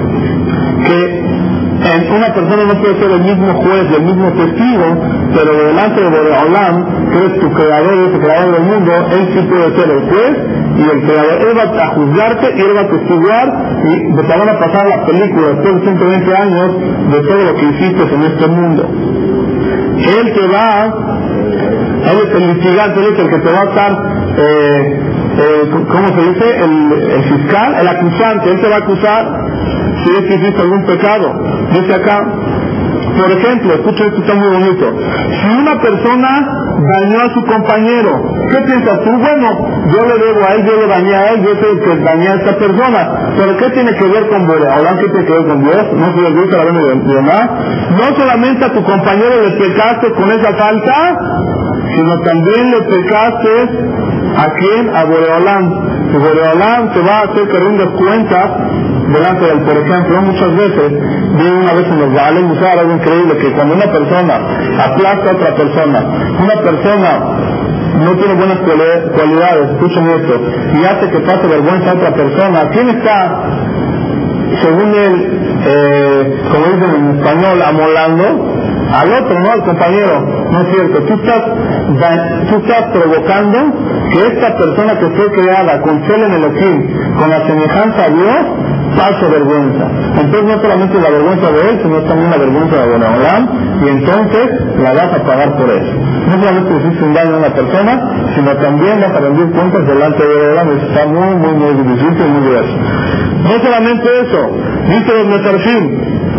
que en una persona no puede ser el mismo juez y el mismo testigo, pero delante de Boreolam, que es tu creador y es el creador del mundo, Él sí puede ser el juez y el creador. Él va a juzgarte y Él va a testiguar y te van a pasar la película después de ciento veinte años de todo lo que hiciste en este mundo. Él te va, Él es el litigante, Él es el que te va a estar, eh, eh, ¿cómo se dice? El, el fiscal, el acusante, Él te va a acusar si es que hiciste algún pecado. Dice acá, por ejemplo, escucha esto, está muy bonito. Si una persona dañó a su compañero, ¿qué piensas tú? Bueno, yo le debo a él, yo le dañé a él, yo soy el que dañé a esta persona. ¿Pero qué tiene que ver con Boreolam? ¿Qué tiene que ver con Dios? No soy el Dios, la de nada. No solamente a tu compañero le pecaste con esa falta, sino también le pecaste a quién, a Boreolam. Y Boreolam te va a hacer que rindas cuentas delante del, por ejemplo, muchas veces, vi una vez en los Baales, usaba algo increíble, que cuando una persona aplasta a otra persona, una persona no tiene buenas cualidades, escuchen esto, y hace que pase vergüenza a otra persona, ¿quién está, según él, eh, como dicen en español, amolando? Al otro, no al compañero. No es cierto, tú estás, tú estás provocando que esta persona que fue creada con Tselem Elohim, con la semejanza a Dios, pase vergüenza. Entonces no solamente la vergüenza de él, sino también la vergüenza de Boreolam, y entonces la vas a pagar por eso. No solamente hiciste un daño a una persona, sino también vas a rendir cuentas delante de Boreolam. Eso está muy, muy, muy difícil y muy grueso. No solamente eso, dice los Mefarshim,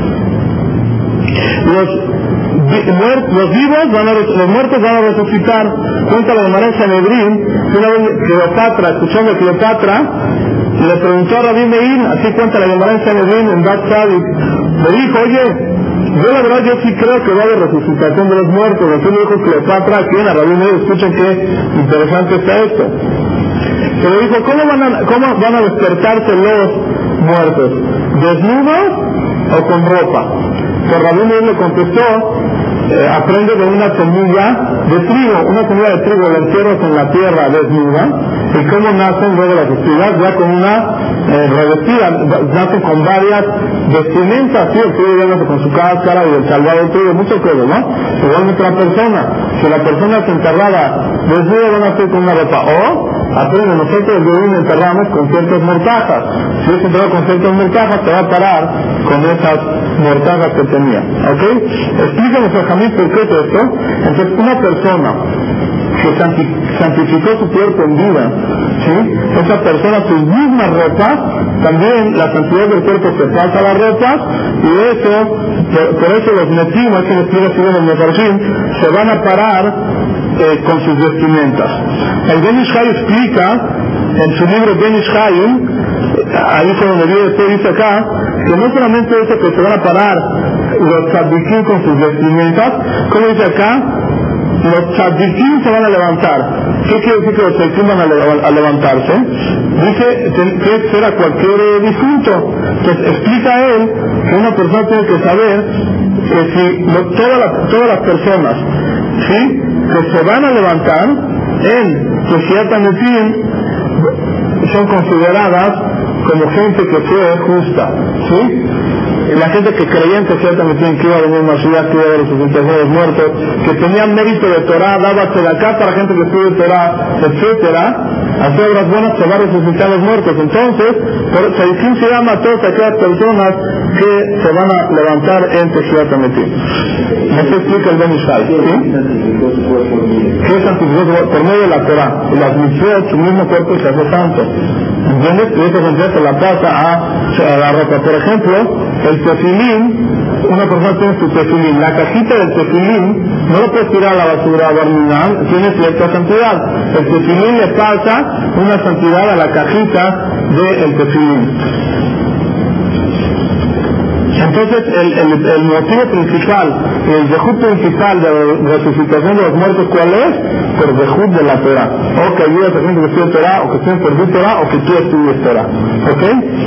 los los vivos van a, los muertos van a resucitar. Cuenta la Gemara en Sanedrín que una vez Cleopatra, escuchando a Cleopatra, le preguntó a Rabbi Meir, así cuenta la Gemara en Sanedrín en Bat Sadik, le dijo, oye, yo la verdad yo sí creo que va a haber resucitación de los muertos. Entonces le dijo Cleopatra a quien, a Rabbi Meir, escuchen qué interesante está esto. Se le dijo, ¿cómo van a, cómo van a despertarse los muertos? ¿Desnudos o con ropa? Pues Rabbi Meir le contestó, eh, aprende de una semilla de trigo, una semilla de trigo la entierras en la tierra desnuda, y cómo nacen luego las espigas, ya con una eh, revestida, nacen con varias vestimentas, sí, el trigo ya nace con su cáscara y el salvado del trigo, muchas cosas, ¿no? Igualmente la persona, si la persona es enterrada desnuda, van a hacer con una ropa, o aprende, nosotros de uno enterramos con ciertas mortajas, si es enterrado con ciertas mortajas, te va a parar con esas mortajas que tenía, ¿ok? Explícanos exactamente por qué es esto. Entonces, una persona que santificó su cuerpo en vida, ¿sí? Esa persona, sus mismas ropas, también la santidad del cuerpo se pasa a la ropa, y eso, por, por eso los netimos, que les pide en el Mefarshim, se van a parar eh, con sus vestimentas. El Ben Ish Chai explica en su libro Ben Ish Chai, ahí fue donde viene, usted dice acá, que no solamente dice que se van a parar los tzadikim con sus vestimentas, como dice acá, los tzadikim se van a levantar. ¿Qué quiere decir que los tzadikim van a, le- a levantarse? Dice que será cualquier eh, difunto. Entonces explica él que una persona tiene que saber que si lo, toda la, todas las personas, ¿sí?, que se van a levantar en Teshiat HaMetim son consideradas como gente que fue justa, ¿sí? La gente que creía en Teshiat HaMetim que iba a venir una ciudad, que iba a haber resucitación de los muertos, que tenían mérito de Torah, daba tzedakah para gente que estudia Torah, etcétera, hacer obras buenas, se va a resucitar los muertos. Entonces, por Tzadikim se llama a todas aquellas personas que se van a levantar en Teshiat HaMetim. Eso explica el Ben Ish Chai, ¿sí? ¿Qué es santificado? Por medio de la Torah. Y las mitzvot, su mismo cuerpo se hace santo. ¿Entiendes? Y esa gente se la pasa a, a la ropa. Por ejemplo, el tefilín, una persona tiene su tefilín. La cajita del tefilín no lo puedes tirar a la basura barminal, tiene cierta santidad. El tefilín le pasa una santidad a la cajita del tefilín. Entonces, el, el, el motivo principal, el dejud principal de la resucitación de los muertos, ¿cuál es? Por dejud de la Torah. O que ayudas a gente que estudie Torah, o que estudie por tu Torah, o que tú estudies Torah. ¿Ok?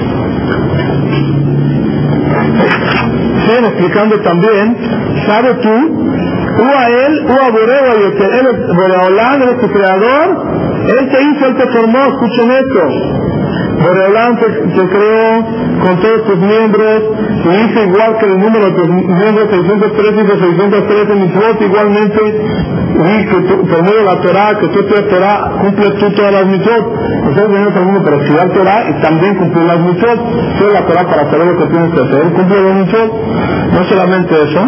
Siguen explicando también, ¿sabe tú? Ua él, ua boreo, y que él es Boreolán, él es tu creador, él te hizo, él te formó, escuchen esto. Boreolán te, te creó con todos tus miembros y hizo igual que el número de tus miembros, seiscientos trece y seiscientos trece mitzvot, igualmente, y que tú, por medio de la Torah, que tú te Torah, cumples tú todas las mitzvot. Nosotros venimos al mundo para estudiar Torah y también cumplir las mitzvot. Tú la Torah para saber lo que tienes que hacer, cumple las mitzvot. No solamente eso,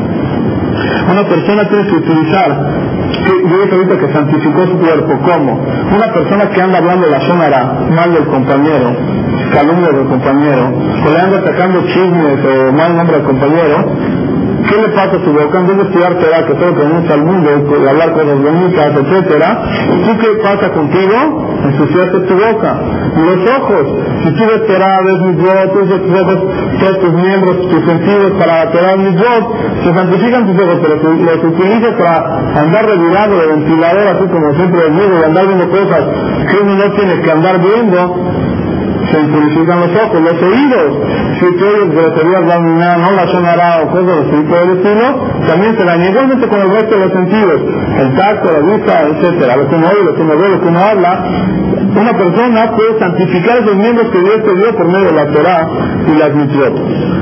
una persona tiene que utilizar, que yo dije ahorita que santificó su cuerpo, ¿cómo? Una persona que anda hablando la sonara mal del compañero, calumnia del compañero, o le anda sacando chismes o mal nombre al compañero, ¿qué le pasa a su boca? En vez de estudiar Torah, que todo pronuncia al mundo, y hablar cosas bonitas, etcétera, ¿tú qué pasa contigo? Ensuciaste tu boca. Y los ojos, si tú ves Torah, ves mitzvot, tus ojos, todos tus miembros, tus sentidos para Torah, mitzvot, se santifican tus ojos, pero si los utilizas para andar regulado de ventilador, así como siempre el mundo, y andar viendo cosas que uno no tiene que andar viendo, se impurifican los ojos, los oídos. Si tú oyes groserías, la no la sonará o cosas así por el estilo, también se daña igualmente con el resto de los sentidos, el tacto, la vista, etcétera. Lo que uno oye, lo que uno ve, lo que uno habla. Una persona puede santificar esos miembros que Dios te dio por medio de la Torah y las mitzvot.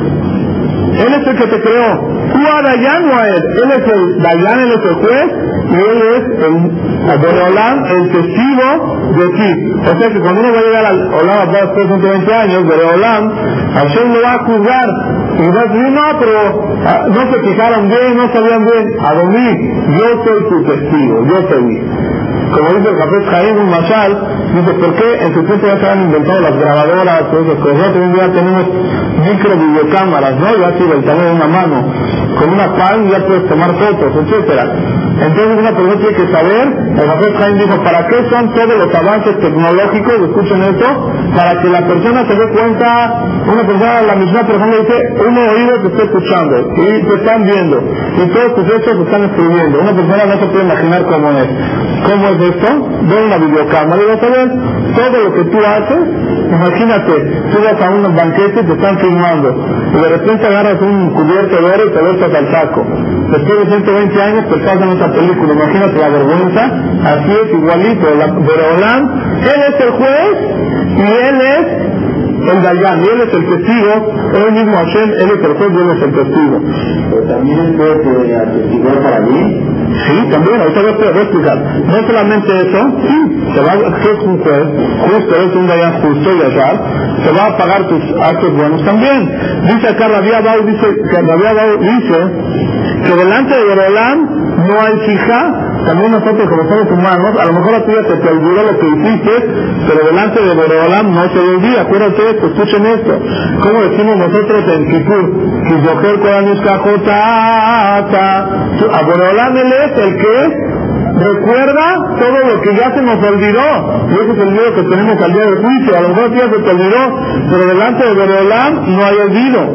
Él es el que te creó. Tú a Dayan o a él. Él es el Dayan, él es el juez, y él es el Boreolán, el testigo de ti. O sea que cuando uno va a llegar al Olam después de ciento veinte años, Boreolán, Hashem lo va a juzgar. Y va a decir, no, pero ah, no se fijaron bien, no sabían bien. Adoní, yo soy tu testigo, yo soy. Como dice el Jafet Jaim, un mashal, dice, ¿por qué en su tiempo ya se han inventado las grabadoras, todas esas cosas? Hoy en día tenemos micro videocámaras, ¿no? Ya así del tamaño de una mano, con una palm ya puedes tomar fotos, etcétera. Entonces una persona tiene que saber, el Jafet Jaim dijo, ¿para qué son todos los avances tecnológicos? Escuchen esto, para que la persona se dé cuenta, una persona, la misma persona dice, un oído te está escuchando, y te están viendo, y todos tus hechos te están escribiendo. Una persona no se puede imaginar cómo es. ¿Cómo es esto? Ve una videocámara y vas a ver todo lo que tú haces. Imagínate, tú vas a un banquete y te están filmando, y de repente agarras un cubierto de oro y te lo echas al saco. Después de ciento veinte años te pasan esa película. Imagínate la vergüenza. Así es igualito. Boreolán, él es el juez y él es el Dayan, y él es el testigo. Él mismo Hashem, él es el juez y él es el testigo. Pero también él puede atestiguar para mí. Sí, también, ahorita voy a explicar. No solamente eso, sí, se va, que es un juez, justo es un Dayan justo y azar, se va a pagar tus actos buenos también. Dice acá Rabbi Abau, dice, que Rabbi Abau dice que delante de Boreolán no hay fija. También nosotros como seres humanos, a lo mejor a ti ya se te olvidó lo que hiciste, pero delante de Boreolán no se olvida. Acuérdate esto, escuchen esto. Como decimos nosotros en Kipur, que Yoher Kodanis Kajota, a Boreolán él es el que recuerda todo lo que ya se nos olvidó, y ese es el miedo que tenemos al día del juicio. A lo mejor ya se te olvidó, pero delante de Boreolam no hay olvido.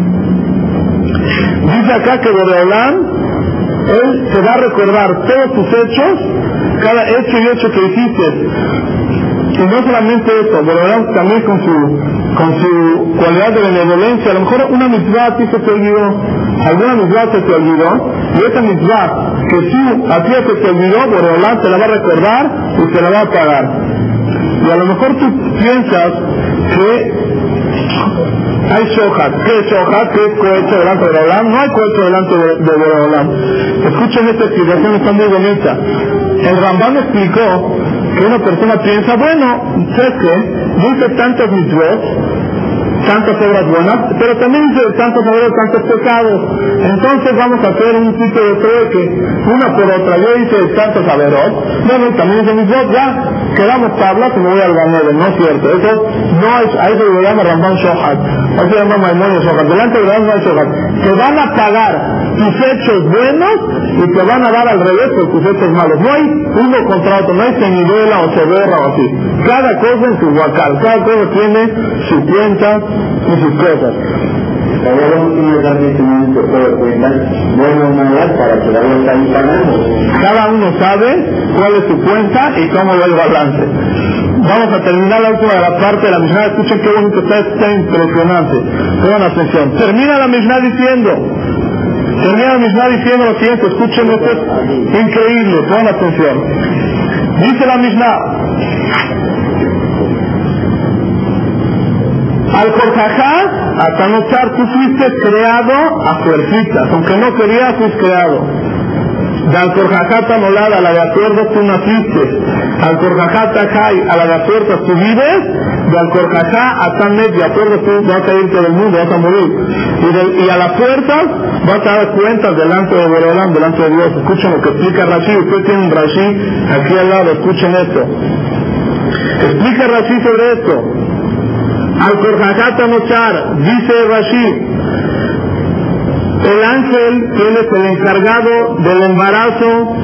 Dice acá que Boreolam, él te va a recordar todos tus hechos, cada hecho y hecho que hiciste. Y no solamente eso, Boreolam también con su con su cualidad de benevolencia. A lo mejor una mitzvah a ti se te olvidó, alguna mitzvah se te olvidó, y esa mitzvah que tú a ti se te olvidó, Boreolam te la va a recordar y te la va a pagar. Y a lo mejor tú piensas que hay shohat. ¿Qué es shohat? ¿Qué es cohecho delante de Boreolam? No hay cohecho delante de, de Boreolam. Escuchen esta explicación, está muy bonita. El Rambam explicó que una persona piensa, bueno, ¿sabes qué? Dice tantos mitzvot, tantas obras buenas, pero también dice tantos obras, tantos pecados. Entonces vamos a hacer un tipo de trueque, una por otra. Yo hice tantos averot, bueno, también hice mitzvot, ya quedamos tablas y me voy al ganero. No es cierto, eso no es, a eso se llama Rambam Shohat, a eso se llama Maimonides Shohat. Delante de Rambam no hay Shohat. Te van a pagar tus hechos buenos y te van a dar al revés por tus hechos malos. No hay uno contra otro, no hay semivela o soberra o así. Cada cosa en su huacal, cada cosa tiene su cuenta y sus cosas. Cada uno sabe cuál es su cuenta y cómo va el balance. Vamos a terminar la última de la parte de la Mishnah. Escuchen qué bonito está, está impresionante. Pongan atención. Termina la Mishnah diciendo, termina la Mishnah diciendo lo siguiente. Escuchen, esto es increíble. Pongan atención. Dice la Mishnah: al Korjajá, hasta notar, tú fuiste creado a fuercitas, aunque no querías, fuiste creado. De al Korjajá Tanolad, a la de acuerdo tú naciste. Al Korjajá Tajay, a la de acuerdo tú vives. De al Korjajá a Tanet, de acuerdo tú vas a irte del mundo, vas a morir. Y, de, y a la puerta vas a dar cuentas delante de Boreolam, delante de Dios. Escuchen lo que explica Rashi. Ustedes tienen un Rashi aquí al lado, escuchen esto. Explica Rashi sobre esto. Al Korjajá Tanochar, dice Rashi, el ángel, que él es el encargado del embarazo,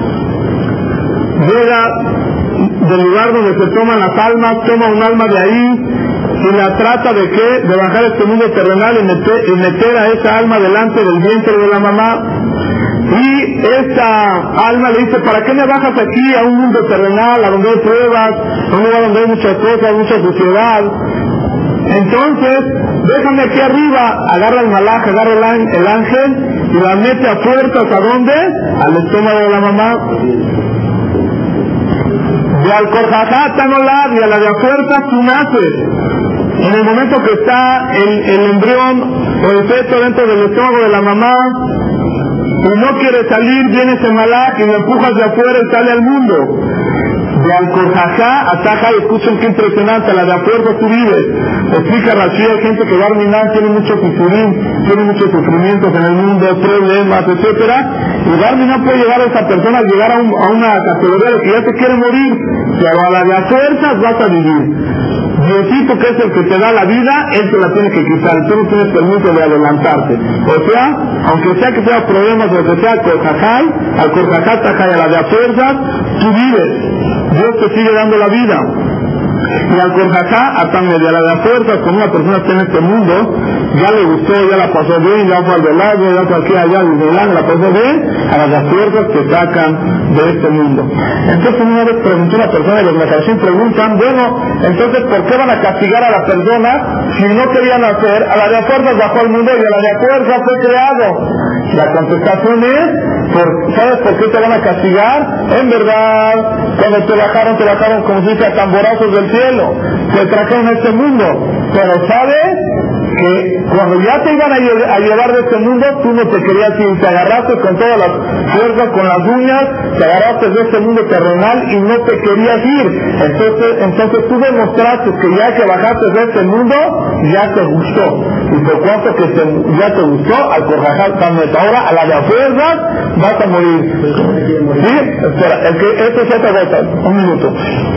llega del lugar donde se toman las almas, toma un alma de ahí y la trata de qué, de bajar este mundo terrenal y meter, y meter a esa alma delante del vientre de la mamá. Y esta alma le dice, ¿para qué me bajas aquí a un mundo terrenal, a donde hay pruebas, a un lugar donde hay muchas cosas, mucha suciedad? Entonces, déjame aquí arriba. Agarra el malaj, agarra el, el ángel y la mete a puertas. ¿A dónde? Al estómago de la mamá. De al Korjajá Tanolad, y a la de a puertas tú naces. En el momento que está el, el embrión o el feto dentro del estómago de la mamá y no quiere salir, viene ese malaj y lo empujas de afuera y sale al mundo. De al Korjajá a Tajay, escuchen qué impresionante, a la de acuerdo tú vives. Explica Rashi, hay gente que Barminan tiene mucho sufrimiento, tiene muchos sufrimientos en el mundo, problemas, etcétera, y Barminan puede llevar a esa persona a llegar a, un, a una categoría de que ya se quiere morir, pero a la de a fuerzas vas a vivir. Diosito, que es el que te da la vida, él te la tiene que quitar, tú no tienes permiso de adelantarte. O sea, aunque sea que sea problemas o que sea Korjajá, al Korjajá Tajay, a la de a fuerzas, tú vives. Dios te sigue dando la vida. Y al Korjajá, a tan media la de fuerzas, como una persona está en este mundo, ya le gustó, ya la pasó bien, ya fue al velado, ya fue aquí allá, Disneyland, la pasó bien, a las fuerzas que sacan de este mundo. Entonces una vez preguntó una persona y los Mefarshim preguntan, bueno, entonces ¿por qué van a castigar a la persona si no querían hacer? A la de fuerzas bajó al mundo y a la de fuerzas fue creado. La contestación es, por, ¿sabes por qué te van a castigar? En verdad, cuando te bajaron, te bajaron como si fueran tamborazos del cielo, te trajeron a este mundo, pero ¿sabes? Que cuando ya te iban a, lle a llevar de este mundo, tú no te querías ir, te agarraste con todas las fuerzas, con las uñas, te agarraste de este mundo terrenal y no te querías ir. Entonces, entonces tú demostraste que ya que bajaste de este mundo, ya te gustó. Y por cuanto que te, ya te gustó, al Korjajá Tanolad, ahora a la de fuerzas vas a morir. ¿Sí? Espera, el que, esto es otra cosa, un minuto.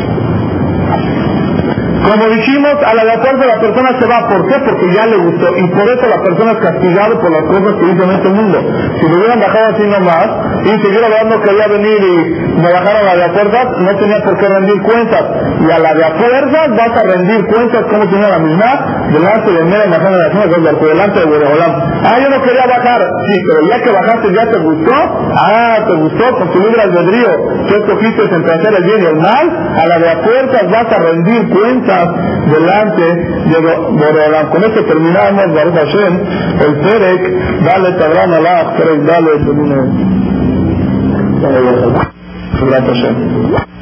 Como dijimos, a la de acuerdo la persona se va. ¿Por qué? Porque ya le gustó. Y por eso la persona es castigada por las cosas que hizo en este mundo. Si lo hubieran bajado así nomás, y si yo la verdad no quería venir y me bajaron a la de a fuerzas, no tenía por qué rendir cuentas, y a la de a fuerzas vas a rendir cuentas como tenía la misma, delante de mera imagen de la nación, delante de Boreolam. Ah, yo no quería bajar, sí, pero ya que bajaste ya te gustó, ah, te gustó, con tu libre albedrío, tú escogiste entre hacer el bien y el mal, a la de a fuerzas vas a rendir cuentas delante de Boreolam. Con esto terminamos, Baruch Hashem, el Perek, dale Tabram Alach, Perek, dale, termine. Baruch Hashem.